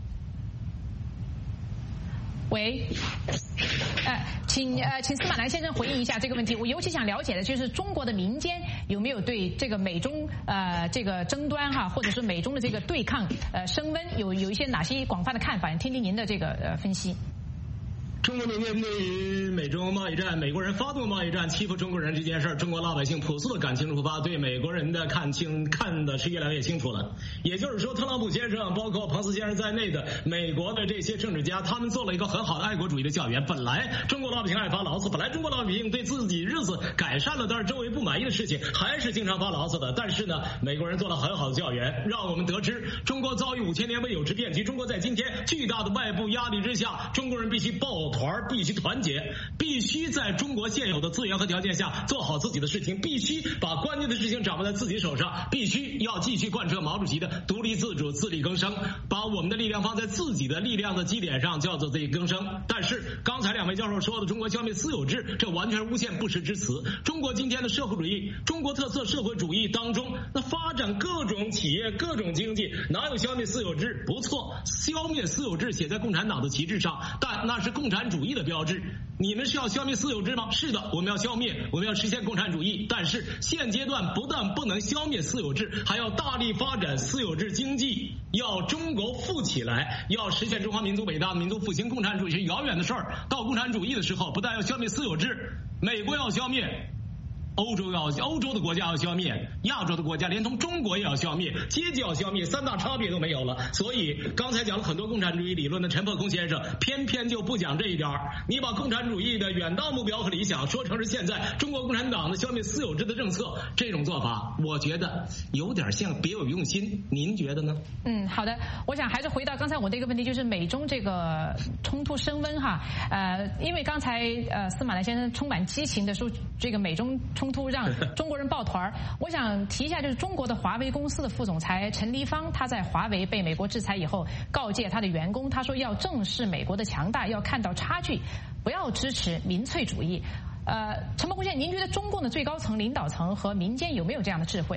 [SPEAKER 1] 喂，请司马南先生回应一下这个问题。我尤其想了解的就是中国的民间有没有对这个美中这个争端或者是美中的这个对抗升温有一些哪些广泛的看法？听听您的这个分析。
[SPEAKER 4] 中国民间对于美中贸易战，美国人发动贸易战欺负中国人这件事儿，中国老百姓朴素的感情出发，对美国人的看的是越来越清楚了。也就是说，特朗普先生包括彭斯先生在内的美国的这些政治家，他们做了一个很好的爱国主义的教员。本来中国老百姓爱发牢骚，本来中国老百姓对自己日子改善了，但是周围不满意的事情还是经常发牢骚的。但是呢，美国人做了很好的教员，让我们得知中国遭遇5000年未有之变局，中国在今天巨大的外部压力之下，中国人必须团，必须团结，必须在中国现有的资源和条件下做好自己的事情，必须把关键的事情掌握在自己手上，必须要继续贯彻毛主席的独立自主、自力更生，把我们的力量放在自己的力量的基点上，叫做自力更生。但是刚才两位教授说的中国消灭私有制，这完全是诬陷不实之词。中国今天的社会主义、中国特色社会主义当中，那发展各种企业、各种经济，哪有消灭私有制？不错，消灭私有制写在共产党的旗帜上，但那是共产主义的标志。你们是要消灭私有制吗？是的，我们要消灭，我们要实现共产主义。但是现阶段不但不能消灭私有制，还要大力发展私有制经济，要中国富起来，要实现中华民族伟大的民族复兴。共产主义是遥远的事儿，到共产主义的时候，不但要消灭私有制，美国要消灭。欧洲的国家要消灭，亚洲的国家连同中国也要消灭，阶级要消灭，三大差别都没有了。所以刚才讲了很多共产主义理论的陈破空先生，偏偏就不讲这一点。你把共产主义的远大目标和理想说成是现在中国共产党的消灭私有制的政策，这种做法，我觉得有点像别有用心。您觉得呢？
[SPEAKER 1] 好的，我想还是回到刚才我的一个问题，就是美中这个冲突升温哈。因为刚才司马南先生充满激情的说，这个美中冲突让中国人抱团。我想提一下，就是中国的华为公司的副总裁陈立芳，他在华为被美国制裁以后，告诫他的员工，他说要正视美国的强大，要看到差距，不要支持民粹主义。陈伯公先生，您觉得中共的最高层领导层和民间有没有这样的智慧？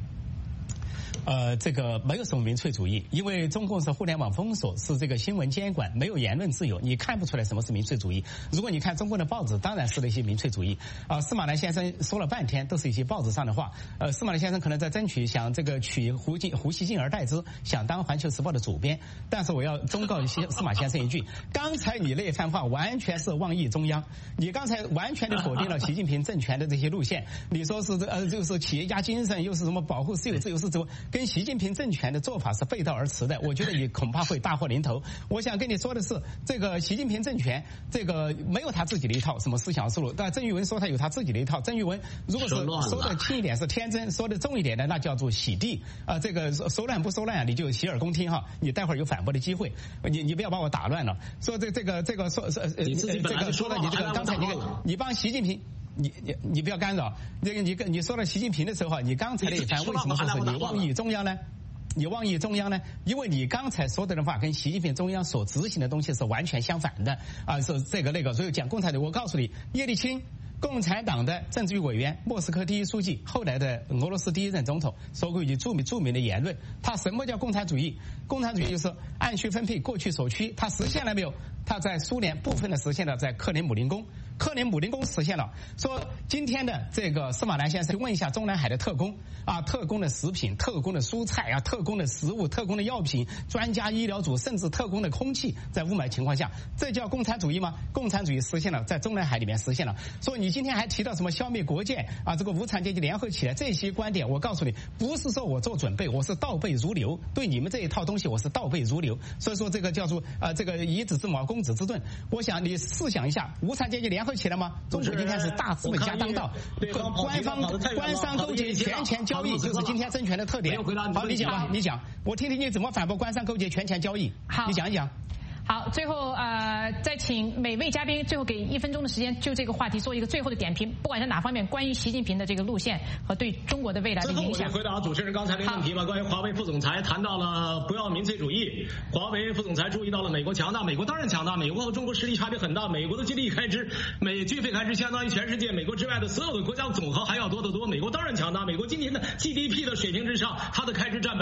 [SPEAKER 2] 这个没有什么民粹主义，因为中共是互联网封锁，是这个新闻监管，没有言论自由，你看不出来什么是民粹主义。如果你看中国的报纸，当然是那些民粹主义。司马南先生说了半天都是一些报纸上的话。司马南先生可能在争取想这个取胡锡进而代之，想当环球时报的主编。但是我要忠告司马先生一句，刚才你那番话完全是妄议中央，你刚才完全的否定了习近平政权的这些路线。你说是就是企业家精神，又是什么保护私有制，又是什么，跟习近平政权的做法是背道而驰的，我觉得你恐怕会大祸临头。我想跟你说的是，这个习近平政权这个没有他自己的一套什么思想思路，但郑玉文说他有他自己的一套。郑玉文如果是说的轻一点是天真，说的重一点的那叫做洗地这个收乱不收乱你就洗耳恭听哈，你待会儿有反驳的机会，你不要把我打乱了。说这个说
[SPEAKER 4] 你自己本来就
[SPEAKER 2] 说了你这个刚才你帮习近平。你不要干扰。这个你说了习近平的时候，你刚才那一番为什么说是你妄议中央呢？你妄议中央呢？因为你刚才说的话跟习近平中央所执行的东西是完全相反的是这个那个。所以讲共产党，我告诉你，叶利钦共产党的政治局委员，莫斯科第一书记，后来的俄罗斯第一任总统，说过一句著名的言论，他什么叫共产主义？共产主义就是按需分配，过去所趋。他实现了没有？他在苏联部分的实现了，在克林姆林宫实现了。说今天的这个司马南先生问一下中南海的特工特工的食品、特工的蔬菜特工的食物、特工的药品、专家医疗组，甚至特工的空气，在雾霾情况下，这叫共产主义吗？共产主义实现了，在中南海里面实现了。所以你今天还提到什么消灭国界这个无产阶级联合起来，这些观点我告诉你，不是说我做准备，我是倒背如流，对你们这一套东西我是倒背如流。所以说这个叫做这个以子之矛攻子之盾。我想你试想一下，无产阶级联合起来吗？中国今天是大资本家当道，官商勾结、权钱交易，就是今天政权的特点。好，你讲吧，你讲，我听听你怎么反驳官商勾结、权钱交易。
[SPEAKER 1] 好，
[SPEAKER 2] 你讲一讲。
[SPEAKER 1] 好，最后再请每位嘉宾最后给1分钟的时间，就这个话题做一个最后的点评，不管是哪方面，关于习近平的这个路线和对中国的未来的影响。
[SPEAKER 4] 最后我就回答主持人刚才那个问题吧。关于华为副总裁谈到了不要民粹主义，华为副总裁注意到了美国强大，美国当然强大，美国和中国实力差别很大，美国的军费开支相当于全世界美国之外的所有的国家总和还要多得多，美国当然强大，美国今年的 GDP 的水平之上，它的开支占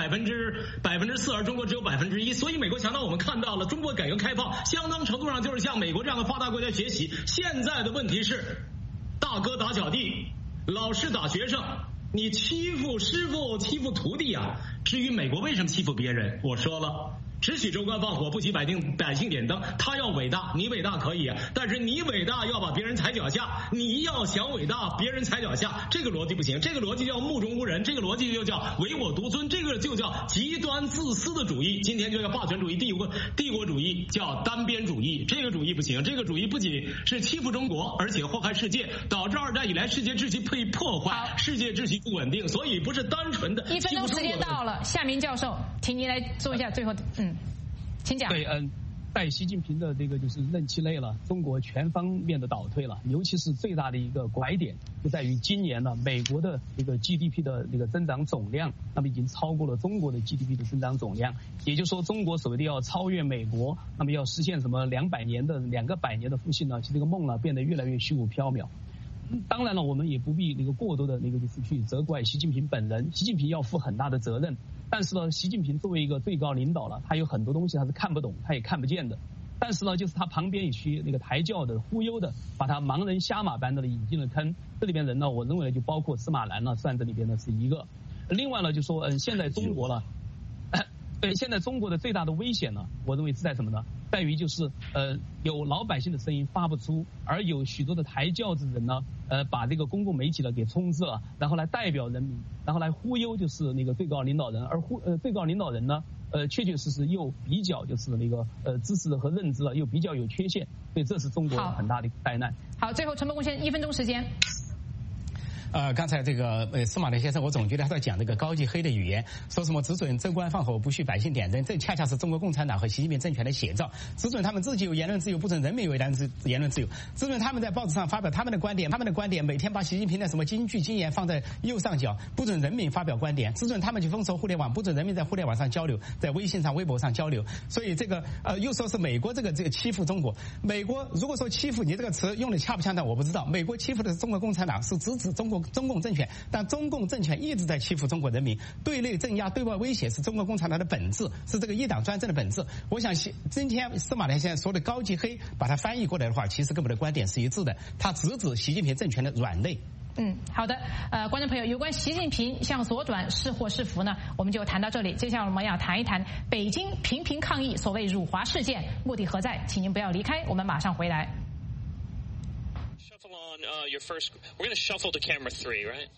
[SPEAKER 4] 4%，而中国只有1%，所以美国强大。我们看到了中国改革开放相当程度上就是向美国这样的发达国家学习。现在的问题是大哥打小弟，老师打学生，你欺负师傅欺负徒弟至于美国为什么欺负别人，我说了，只许州官放火，不许百姓点灯。他要伟大，你伟大可以但是你伟大要把别人踩脚下，你要想伟大，别人踩脚下，这个逻辑不行。这个逻辑叫目中无人，这个逻辑就叫唯我独尊，这个就叫极端自私的主义。今天就叫霸权主义、帝国主义，叫单边主义。这个主义不行，这个主义不仅是欺负中国，而且祸害世界，导致2战以来世界秩序被破坏，世界秩序不稳定。所以不是单纯的
[SPEAKER 1] 1分钟时间到了，夏明教授，请您来做一下最后的请讲。
[SPEAKER 3] 对， 在习近平的这个就是任期内了，中国全方面的倒退了，尤其是最大的一个拐点就在于今年呢，美国的这个 GDP 的这个增长总量，那么已经超过了中国的 GDP 的增长总量，也就是说，中国所谓的要超越美国，那么要实现什么2个百年的复兴呢？其实这个梦呢变得越来越虚无缥缈。当然了，我们也不必过多的就是去责怪习近平本人，习近平要负很大的责任。但是呢，习近平作为一个最高领导了，他有很多东西他是看不懂，他也看不见的。但是呢，就是他旁边一区抬轿的、忽悠的，把他盲人瞎马般的引进了坑。这里边人呢，我认为就包括司马南了，算这里边呢是一个。另外呢，就说现在中国了。对，现在中国的最大的危险呢，我认为是在什么呢？在于就是有老百姓的声音发不出，而有许多的抬轿子人呢，把这个公共媒体呢给充斥了，然后来代表人民，然后来忽悠就是最高领导人，而最高领导人呢，确确实实又比较就是知识和认知又比较有缺陷，所以这是中国很大的灾难。
[SPEAKER 1] 好，最后陈伯公先生1分钟时间。
[SPEAKER 2] 刚才这个司马南先生，我总觉得他在讲这个高级黑的语言，说什么只准州官放火，不许百姓点灯，这恰恰是中国共产党和习近平政权的写照。只准他们自己有言论自由，不准人民有言论自由。只准他们在报纸上发表他们的观点，每天把习近平的什么金句金言放在右上角，不准人民发表观点。只准他们去封锁互联网，不准人民在互联网上交流，在微信上、微博上交流。所以这个又说是美国这个欺负中国。美国如果说欺负，你这个词用的恰不恰当我不知道。美国欺负的是中国共产党，是直指中共政权，但中共政权一直在欺负中国人民，对内镇压、对外威胁是中国共产党的本质，是这个一党专政的本质。我想今天司马南先生说的高级黑，把它翻译过来的话，其实跟我们的观点是一致的，他直指习近平政权的软肋。
[SPEAKER 1] 好的，观众朋友，有关习近平向左转是祸是福呢，我们就谈到这里。接下来我们要谈一谈北京频频抗议所谓辱华事件，目的何在？请您不要离开，我们马上回来。
[SPEAKER 5] Your first, we're going to shuffle to camera 3, right?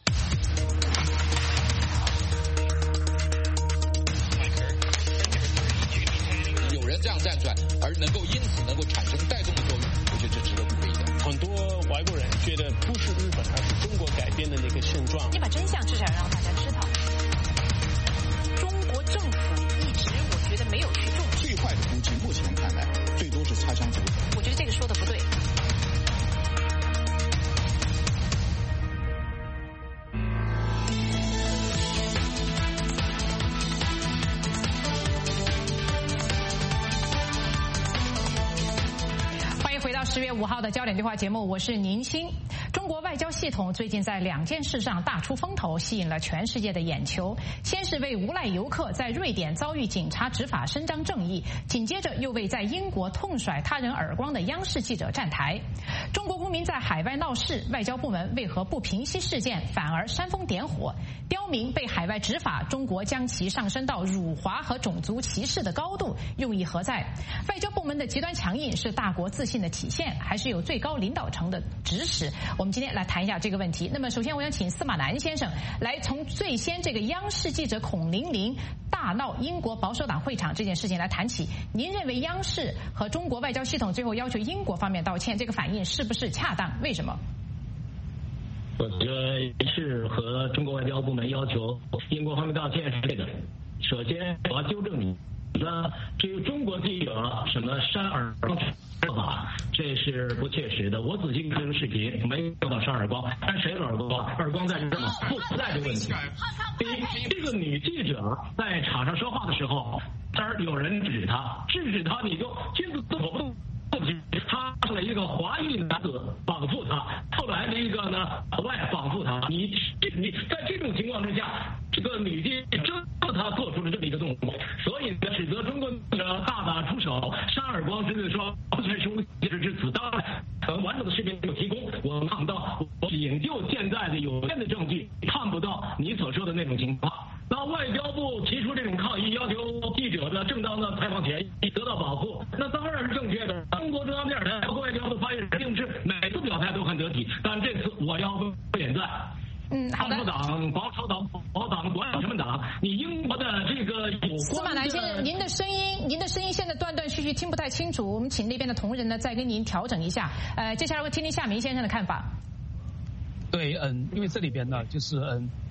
[SPEAKER 6] 有人这样站出来，而因此能够产生带动的作用，我觉得这值得鼓励的。
[SPEAKER 7] 很多外国人觉得不是日本，而是中国改变的那个现状。
[SPEAKER 1] 你把真相至少让大家知道。中国政府一直我觉得没有去重视。
[SPEAKER 6] 最坏的估计，目前看来，最多是擦枪走火。
[SPEAKER 1] 我觉得这个说的不对。10月5号的焦点对话节目，我是宁鑫。中国外交系统最近在2件事上大出风头，吸引了全世界的眼球。先是为无赖游客在瑞典遭遇警察执法伸张正义，紧接着又为在英国痛甩他人耳光的央视记者站台。中国公民在海外闹事，外交部门为何不平息事件，反而煽风点火？刁民被海外执法，中国将其上升到辱华和种族歧视的高度，用意何在？外交部门的极端强硬是大国自信的体现，还是有最高领导层的指使？我们今天来谈一下这个问题。那么首先我想请司马南先生来从最先这个央视记者孔玲玲大闹英国保守党会场这件事情来谈起。您认为央视和中国外交系统最后要求英国方面道歉，这个反应是不是恰当？为什么？
[SPEAKER 4] 我觉得是和中国外交部门要求英国方面道歉是对的。首先我要纠正你，至于中国记者什么扇耳光说法，这是不切实的。我仔细看这个视频，没有到扇耳光，扇谁的耳光？耳光在这吗？不在这个问题。第一，这个女记者在场上说话的时候，这儿有人制止她，你就亲自动手不动。他上了一个华裔男子绑缚他，后来的一个呢老外绑缚他。你在这种情况之下，这个女记者他做出了这么一个动作，所以呢指责中国大打出手扇耳光，甚至说完全是无解之词。当然，完整的视频没有提供，我看不到，我引就现在的有限的证据，看不到你所说的那种情况。那外交部提出这种抗议，要求记者的正当的采访权益得到保护，那当然是正确的。中国中央电视台包括外交部发言人并不是每次表态都很得体，但这次我要点赞。
[SPEAKER 1] 好的。
[SPEAKER 4] 保守党、保守党、保守党、管什么党？你英国的这个有关的
[SPEAKER 1] 司马南先生，您的声音现在断断续续听不太清楚，我们请那边的同仁呢再跟您调整一下。接下来会听听夏明先生的看法。
[SPEAKER 3] 对，因为这里边呢，就是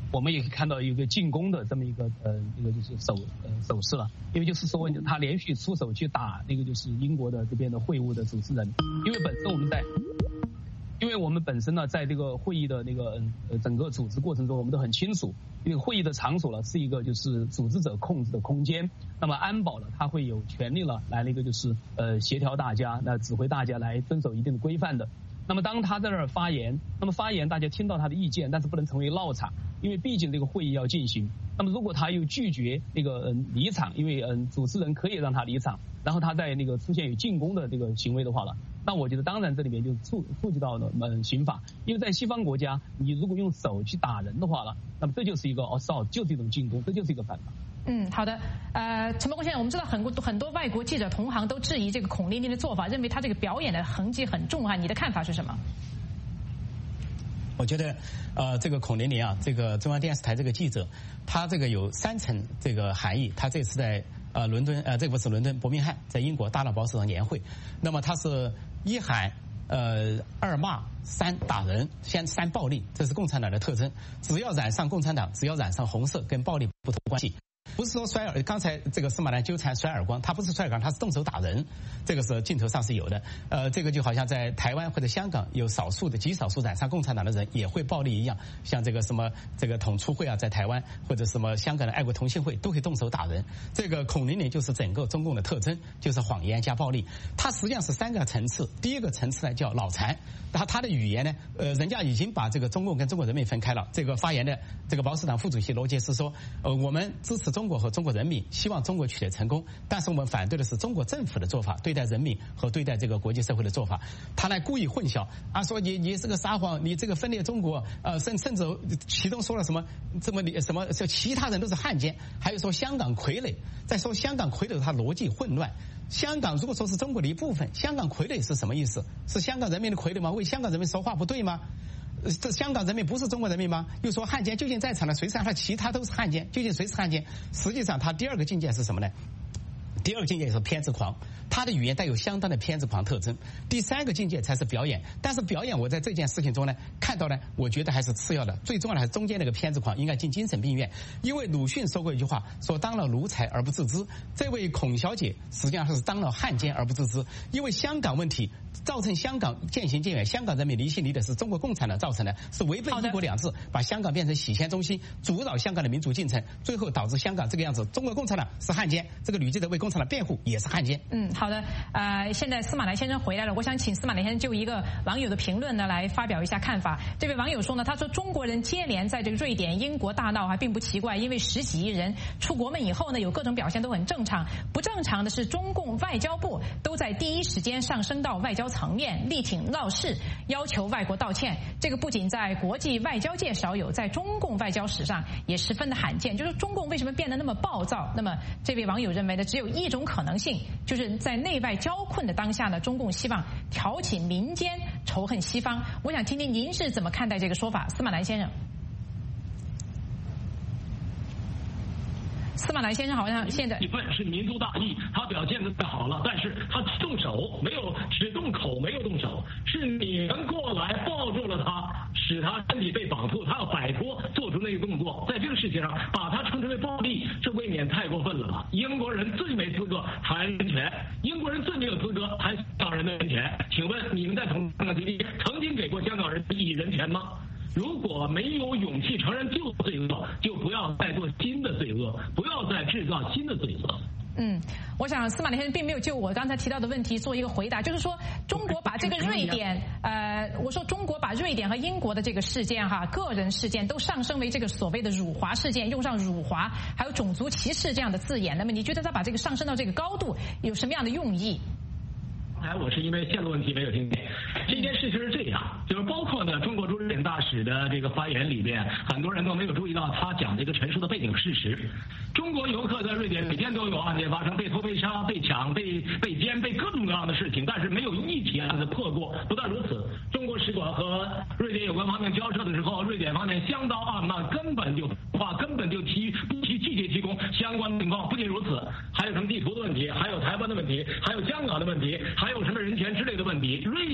[SPEAKER 3] 我们也可以看到一个进攻的这么一个就是手势了，因为就是说他连续出手去打那个就是英国的这边的会务的主持人，因为我们本身呢，在这个会议的那个整个组织过程中，我们都很清楚，因为会议的场所呢是一个就是组织者控制的空间，那么安保呢，他会有权利了来那个就是协调大家，那指挥大家来遵守一定的规范的。那么当他在那儿发言，那么发言大家听到他的意见，但是不能成为闹场，因为毕竟这个会议要进行。那么如果他又拒绝那个离场，因为主持人可以让他离场，然后他在那个出现有进攻的这个行为的话了，那我觉得当然这里面就触及到了刑法，因为在西方国家，你如果用手去打人的话了，那么这就是一个 assault， 就是一种进攻，这就是一个犯法。
[SPEAKER 1] 好的。陈伯公先生，我们知道很多外国记者同行都质疑这个孔琳琳的做法，认为他这个表演的痕迹很重啊，你的看法是什么？
[SPEAKER 2] 我觉得，这个孔琳琳啊，这个中央电视台这个记者，他这个有3层这个含义。他这次在伦敦，这个不是伦敦，伯明翰，在英国大闹保守党年会。那么他是1喊2骂3打人，先3暴力，这是共产党的特征。只要染上共产党，只要染上红色，跟暴力不同关系。不是说刚才这个司马南纠缠摔耳光，他不是摔耳光，他是动手打人，这个是镜头上是有的。这个就好像在台湾或者香港有极少数染上共产党的人也会暴力一样，像这个什么这个统促会啊，在台湾或者什么香港的爱国同心会都会动手打人。这个孔琳琳就是整个中共的特征，就是谎言加暴力。它实际上是3个层次，第一个层次呢叫脑残，他的语言呢，人家已经把这个中共跟中国人民分开了。这个发言的这个保守党副主席罗杰斯说，我们支持中国和中国人民，希望中国取得成功，但是我们反对的是中国政府的做法，对待人民和对待这个国际社会的做法。他呢故意混淆啊，说你是个撒谎，你这个分裂中国，甚至其中说了什么说其他人都是汉奸，还有说香港傀儡，再说香港傀儡，他逻辑混乱。香港如果说是中国的一部分，香港傀儡是什么意思？是香港人民的傀儡吗？为香港人民说话不对吗？这香港人民不是中国人民吗？又说汉奸，究竟在场的谁是他其他都是汉奸？究竟谁是汉奸？实际上他第2个境界是什么呢？第2个境界是偏执狂，他的语言带有相当的偏执狂特征。第3个境界才是表演，但是表演我在这件事情中呢看到呢，我觉得还是次要的，最重要的还是中间那个偏执狂应该进精神病院。因为鲁迅说过一句话，说当了奴才而不自知。这位孔小姐实际上是当了汉奸而不自知，因为香港问题造成香港渐行渐远，香港人民离心离的是中国共产党造成的，是违背1国2制，把香港变成洗钱中心，阻扰香港的民主进程，最后导致香港这个样子。中国共产党是汉奸，这个吕记者为共产党辩护也是汉奸。
[SPEAKER 1] 好的。现在司马南先生回来了，我想请司马南先生就一个网友的评论呢来发表一下看法。这位网友说呢，他说中国人接连在这个瑞典、英国大闹还并不奇怪，因为10几亿人出国门以后呢，有各种表现都很正常。不正常的是中共外交部都在第一时间上升到外交层面，力挺闹事，要求外国道歉。这个不仅在国际外交界少有，在中共外交史上也十分的罕见。就是中共为什么变得那么暴躁？那么这位网友认为呢，只有一种可能性，就是在内外交困的当下呢，中共希望挑起民间仇恨西方。我想听听您是怎么看待这个说法，司马南先生。司马南先生好像现在
[SPEAKER 8] 一份是民族大义，他表现的太好了，但是他动手没有，只动口没有动手，是你们过来抱住了他，使他身体被绑住，他要摆脱，做出那个动作，在这个事情上把他称之为暴力，这未免太过分了吧？英国人最没资格谈人权，英国人最没有资格谈香港人的人权。请问你们在香港基地曾经给过香港人以人权吗？如果没有勇气承认旧罪恶，就不要再做新的罪恶，不要再制造新的罪恶。
[SPEAKER 1] 我想司马南先生并没有就我刚才提到的问题做一个回答，就是说中国把这个瑞典，我说中国把瑞典和英国的这个事件个人事件都上升为这个所谓的辱华事件，用上辱华还有种族歧视这样的字眼，那么你觉得他把这个上升到这个高度有什么样的用意？
[SPEAKER 8] 我是因为线路问题没有听见。这件事情是这样，就是包括呢中国驻瑞典大使的这个发言里边，很多人都没有注意到他讲这个陈述的背景事实。中国游客在瑞典每天都有案件发生，被偷、被杀、被抢、被奸、被各种各样的事情，但是没有一起案子破过。不但如此，中国使馆和瑞典有关方面交涉的时候，瑞典方面相当暗慢，根本就不去积极提供相关的情况。不仅如此，还有什么地图的问题，还有台湾的问题，还有香港的问题，还有什么人权之类的问题。瑞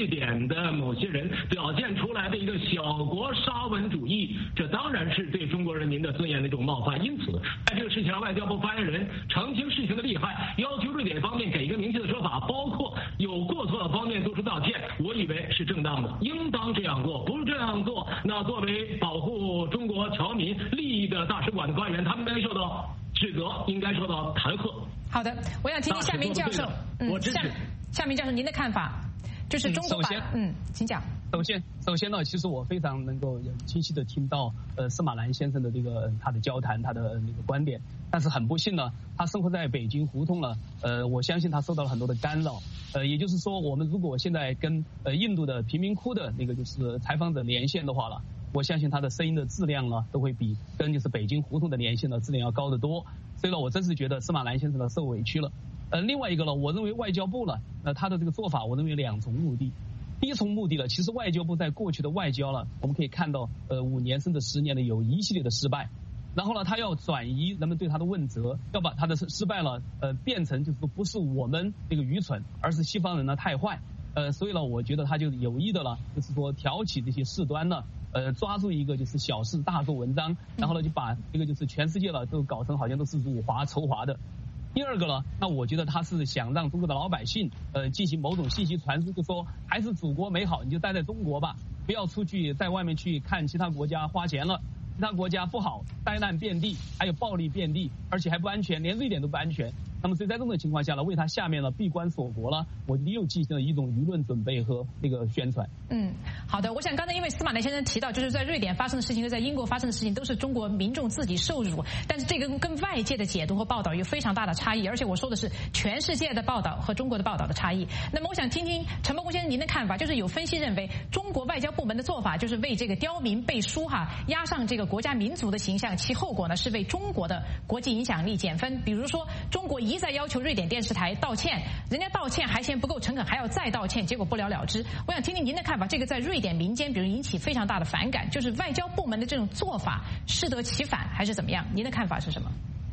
[SPEAKER 8] 瑞典的某些人表现出来的一个小国沙文主义，这当然是对中国人民的尊严的一种冒犯。因此，在这个事情上，外交部发言人澄清事情的厉害，要求瑞典方面给一个明确的说法，包括有过错的方面做出道歉，我以为是正当的，应当这样做。不是这样做，那作为保护中国侨民利益的大使馆的官员，他们该受到指责，应该受到弹劾。
[SPEAKER 1] 好的，我想听听夏明教授，夏明教授您的看法，就是中国请讲。
[SPEAKER 3] 首先呢，其实我非常能够清晰的听到司马南先生的这个他的交谈，他的那个观点，但是很不幸呢，他生活在北京胡同了，我相信他受到了很多的干扰，也就是说，我们如果现在跟印度的贫民窟的那个就是采访者连线的话了，我相信他的声音的质量呢，都会比跟就是北京胡同的连线的质量要高得多，所以呢，我真是觉得司马南先生呢受委屈了。另外一个呢，我认为外交部呢，他的这个做法，我认为有两重目的。第一重目的呢，其实外交部在过去的外交呢，我们可以看到，5年甚至10年的有一系列的失败，然后呢，他要转移人们对他的问责，要把他的失败呢，变成就是不是我们这个愚蠢，而是西方人呢太坏，所以呢，我觉得他就有意的了，就是说挑起这些事端呢，抓住一个就是小事大做文章，然后呢就把这个就是全世界了都搞成好像都是辱华仇华的。第二个呢，那我觉得他是想让中国的老百姓进行某种信息传输，就说还是祖国美好，你就待在中国吧，不要出去在外面去看其他国家花钱了，其他国家不好，灾难遍地，还有暴力遍地，而且还不安全，连瑞典都不安全。那么所以在这种情况下呢，为他下面呢闭关锁国了，我觉得又进行了一种舆论准备和那个宣传。
[SPEAKER 1] 好的，我想刚才因为司马南先生提到，就是在瑞典发生的事情和在英国发生的事情都是中国民众自己受辱，但是这个跟外界的解读和报道有非常大的差异，而且我说的是全世界的报道和中国的报道的差异。那么我想听听陈伯公先生您的看法，就是有分析认为中国外交部门的做法就是为这个刁民背书压上这个国家民族的形象，其后果呢是为中国的国际影响力减分。比如说中国一再要求瑞典电视台道歉，人家道歉还嫌不够诚恳，还要再道歉，结果不了了之。我想听听您的看法，这个在瑞典民间比如引起非常大的反感，就是外交部门的这种做法适得其反还是怎么样？您的看法是什么？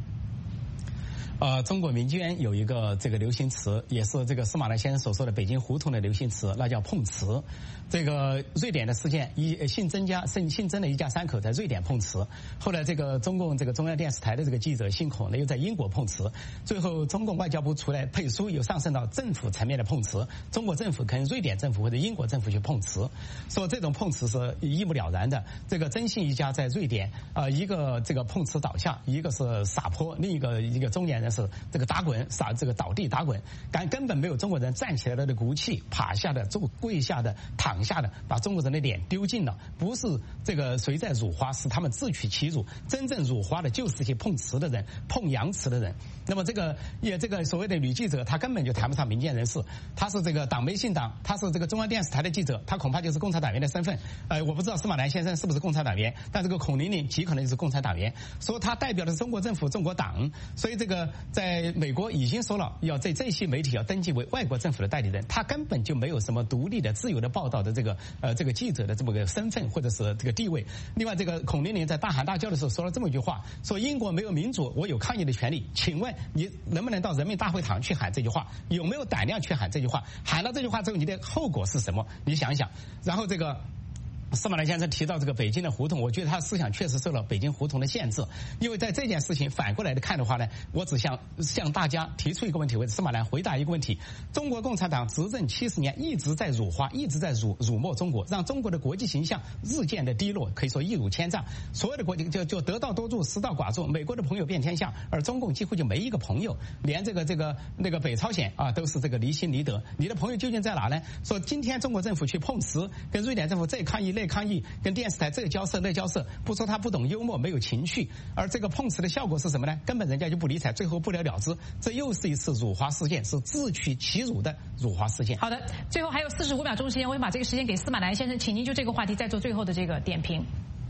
[SPEAKER 2] 中国民间有一个这个流行词，也是这个司马南先生所说的北京胡同的流行词，那叫碰瓷。这个瑞典的事件，姓曾的一家3口在瑞典碰瓷，后来这个中共这个中央电视台的这个记者姓孔的又在英国碰瓷，最后中共外交部出来配书，又上升到政府层面的碰瓷，中国政府跟瑞典政府或者英国政府去碰瓷，说这种碰瓷是一目了然的。这个曾姓一家在瑞典，一个这个碰瓷倒下，一个是撒泼，另一个中年人是这个打滚这个倒地打滚，根本没有中国人站起来的骨气，趴下的、跪下的、躺下的，把中国人的脸丢尽了。不是这个谁在辱华，是他们自取其辱。真正辱华的就是这些碰瓷的人、碰洋瓷的人。那么这个所谓的女记者，她根本就谈不上民间人士，她是这个党媒姓党，她是这个中央电视台的记者，她恐怕就是共产党员的身份。我不知道司马南先生是不是共产党员，但这个孔玲玲极可能就是共产党员，说他代表的是中国政府、中国党，所以这个在美国已经说了，要在这些媒体要登记为外国政府的代理人，他根本就没有什么独立的、自由的报道的这个记者的这么个身份或者是这个地位。另外，这个孔玲玲在大喊大叫的时候说了这么一句话，说英国没有民主，我有抗议的权利。请问你能不能到人民大会堂去喊这句话？有没有胆量去喊这句话？喊了这句话之后，你的后果是什么？你想想。然后这个司马南先生提到这个北京的胡同，我觉得他的思想确实受了北京胡同的限制。因为在这件事情反过来的看的话呢，我只想向大家提出一个问题，或者司马南回答一个问题：中国共产党执政70年，一直在辱华，一直在辱没中国，让中国的国际形象日渐的低落，可以说一辱千丈。所有的国家就得道多助，失道寡助。美国的朋友遍天下，而中共几乎就没一个朋友，连那个北朝鲜都是这个离心离德。你的朋友究竟在哪呢？说今天中国政府去碰瓷，跟瑞典政府这抗议抗议，跟电视台这交涉那交涉，不说他不懂幽默，没有情趣，而这个碰瓷的效果是什么呢？根本人家就不理睬，最后不了了之。这又是一次辱华事件，是自取其辱的辱华事件。
[SPEAKER 1] 好的，最后还有45秒钟时间，我会把这个时间给司马南先生，请您就这个话题再做最后的这个点评。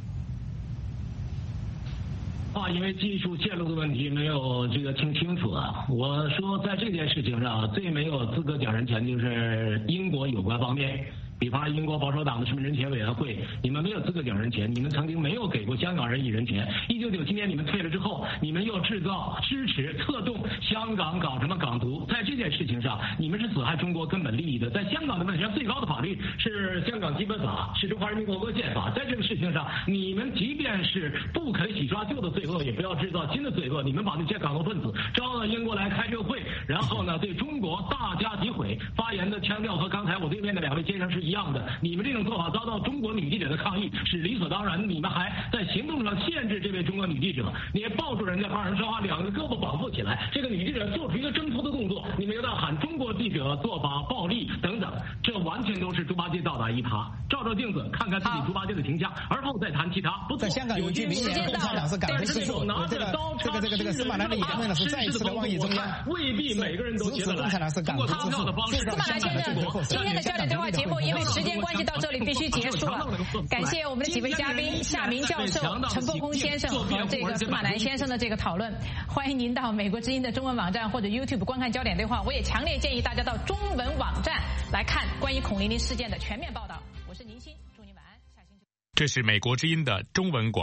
[SPEAKER 8] 因为技术线路的问题没有这个听清楚啊。我说在这件事情上，最没有资格讲人权就是英国有关方面。 比方说英国保守党的什么人权委员会，你们没有资格领人权，你们曾经没有给过香港人以人权。1997年你们退了之后，你们又制造、支持、策动香港搞什么港独，在这件事情上，你们是损害中国根本利益的。在香港的问题上，最高的法律是香港基本法，是中华人民共和国宪法。在这个事情上，你们即便是不肯洗刷旧的罪恶，也不要制造新的罪恶。你们把那些港独分子招到英国来开这个会，然后呢，对中国大加诋毁，发言的腔调和刚才我对面的2位先生是一样的。你们这种做法遭到中国女记者的抗议是理所当然的。你们还在行动上限制这位中国女记者，你也抱住人家帮人说话，2个胳膊绑缚起来，这个女记者做出一个挣脱的动作，你们又在喊中国记者做法暴力等等，这完全都是猪八戒倒打一耙。照照镜子，看看自己猪八戒的形象，而后再谈其他。不错，
[SPEAKER 2] 在香港有一句名言，共产党是港独之父。这个司马南的言论呢，是再一次的妄议中央，
[SPEAKER 8] 未必每个人都觉得
[SPEAKER 2] 共产党是港独之父。
[SPEAKER 1] 司马南先生，今天的焦点对话节目因为时间关系到这里必须结束了。感谢我们的几位嘉宾夏明教授、陈伯公先生和这个司马南先生的这个讨论。欢迎您到美国之音的中文网站或者 YouTube 观看焦点对话。我也强烈建议大家到中文网站来看关于孔玲玲事件的全面报道。我是宁鑫，祝您晚安，下星期。
[SPEAKER 9] 这是美国之音的中文广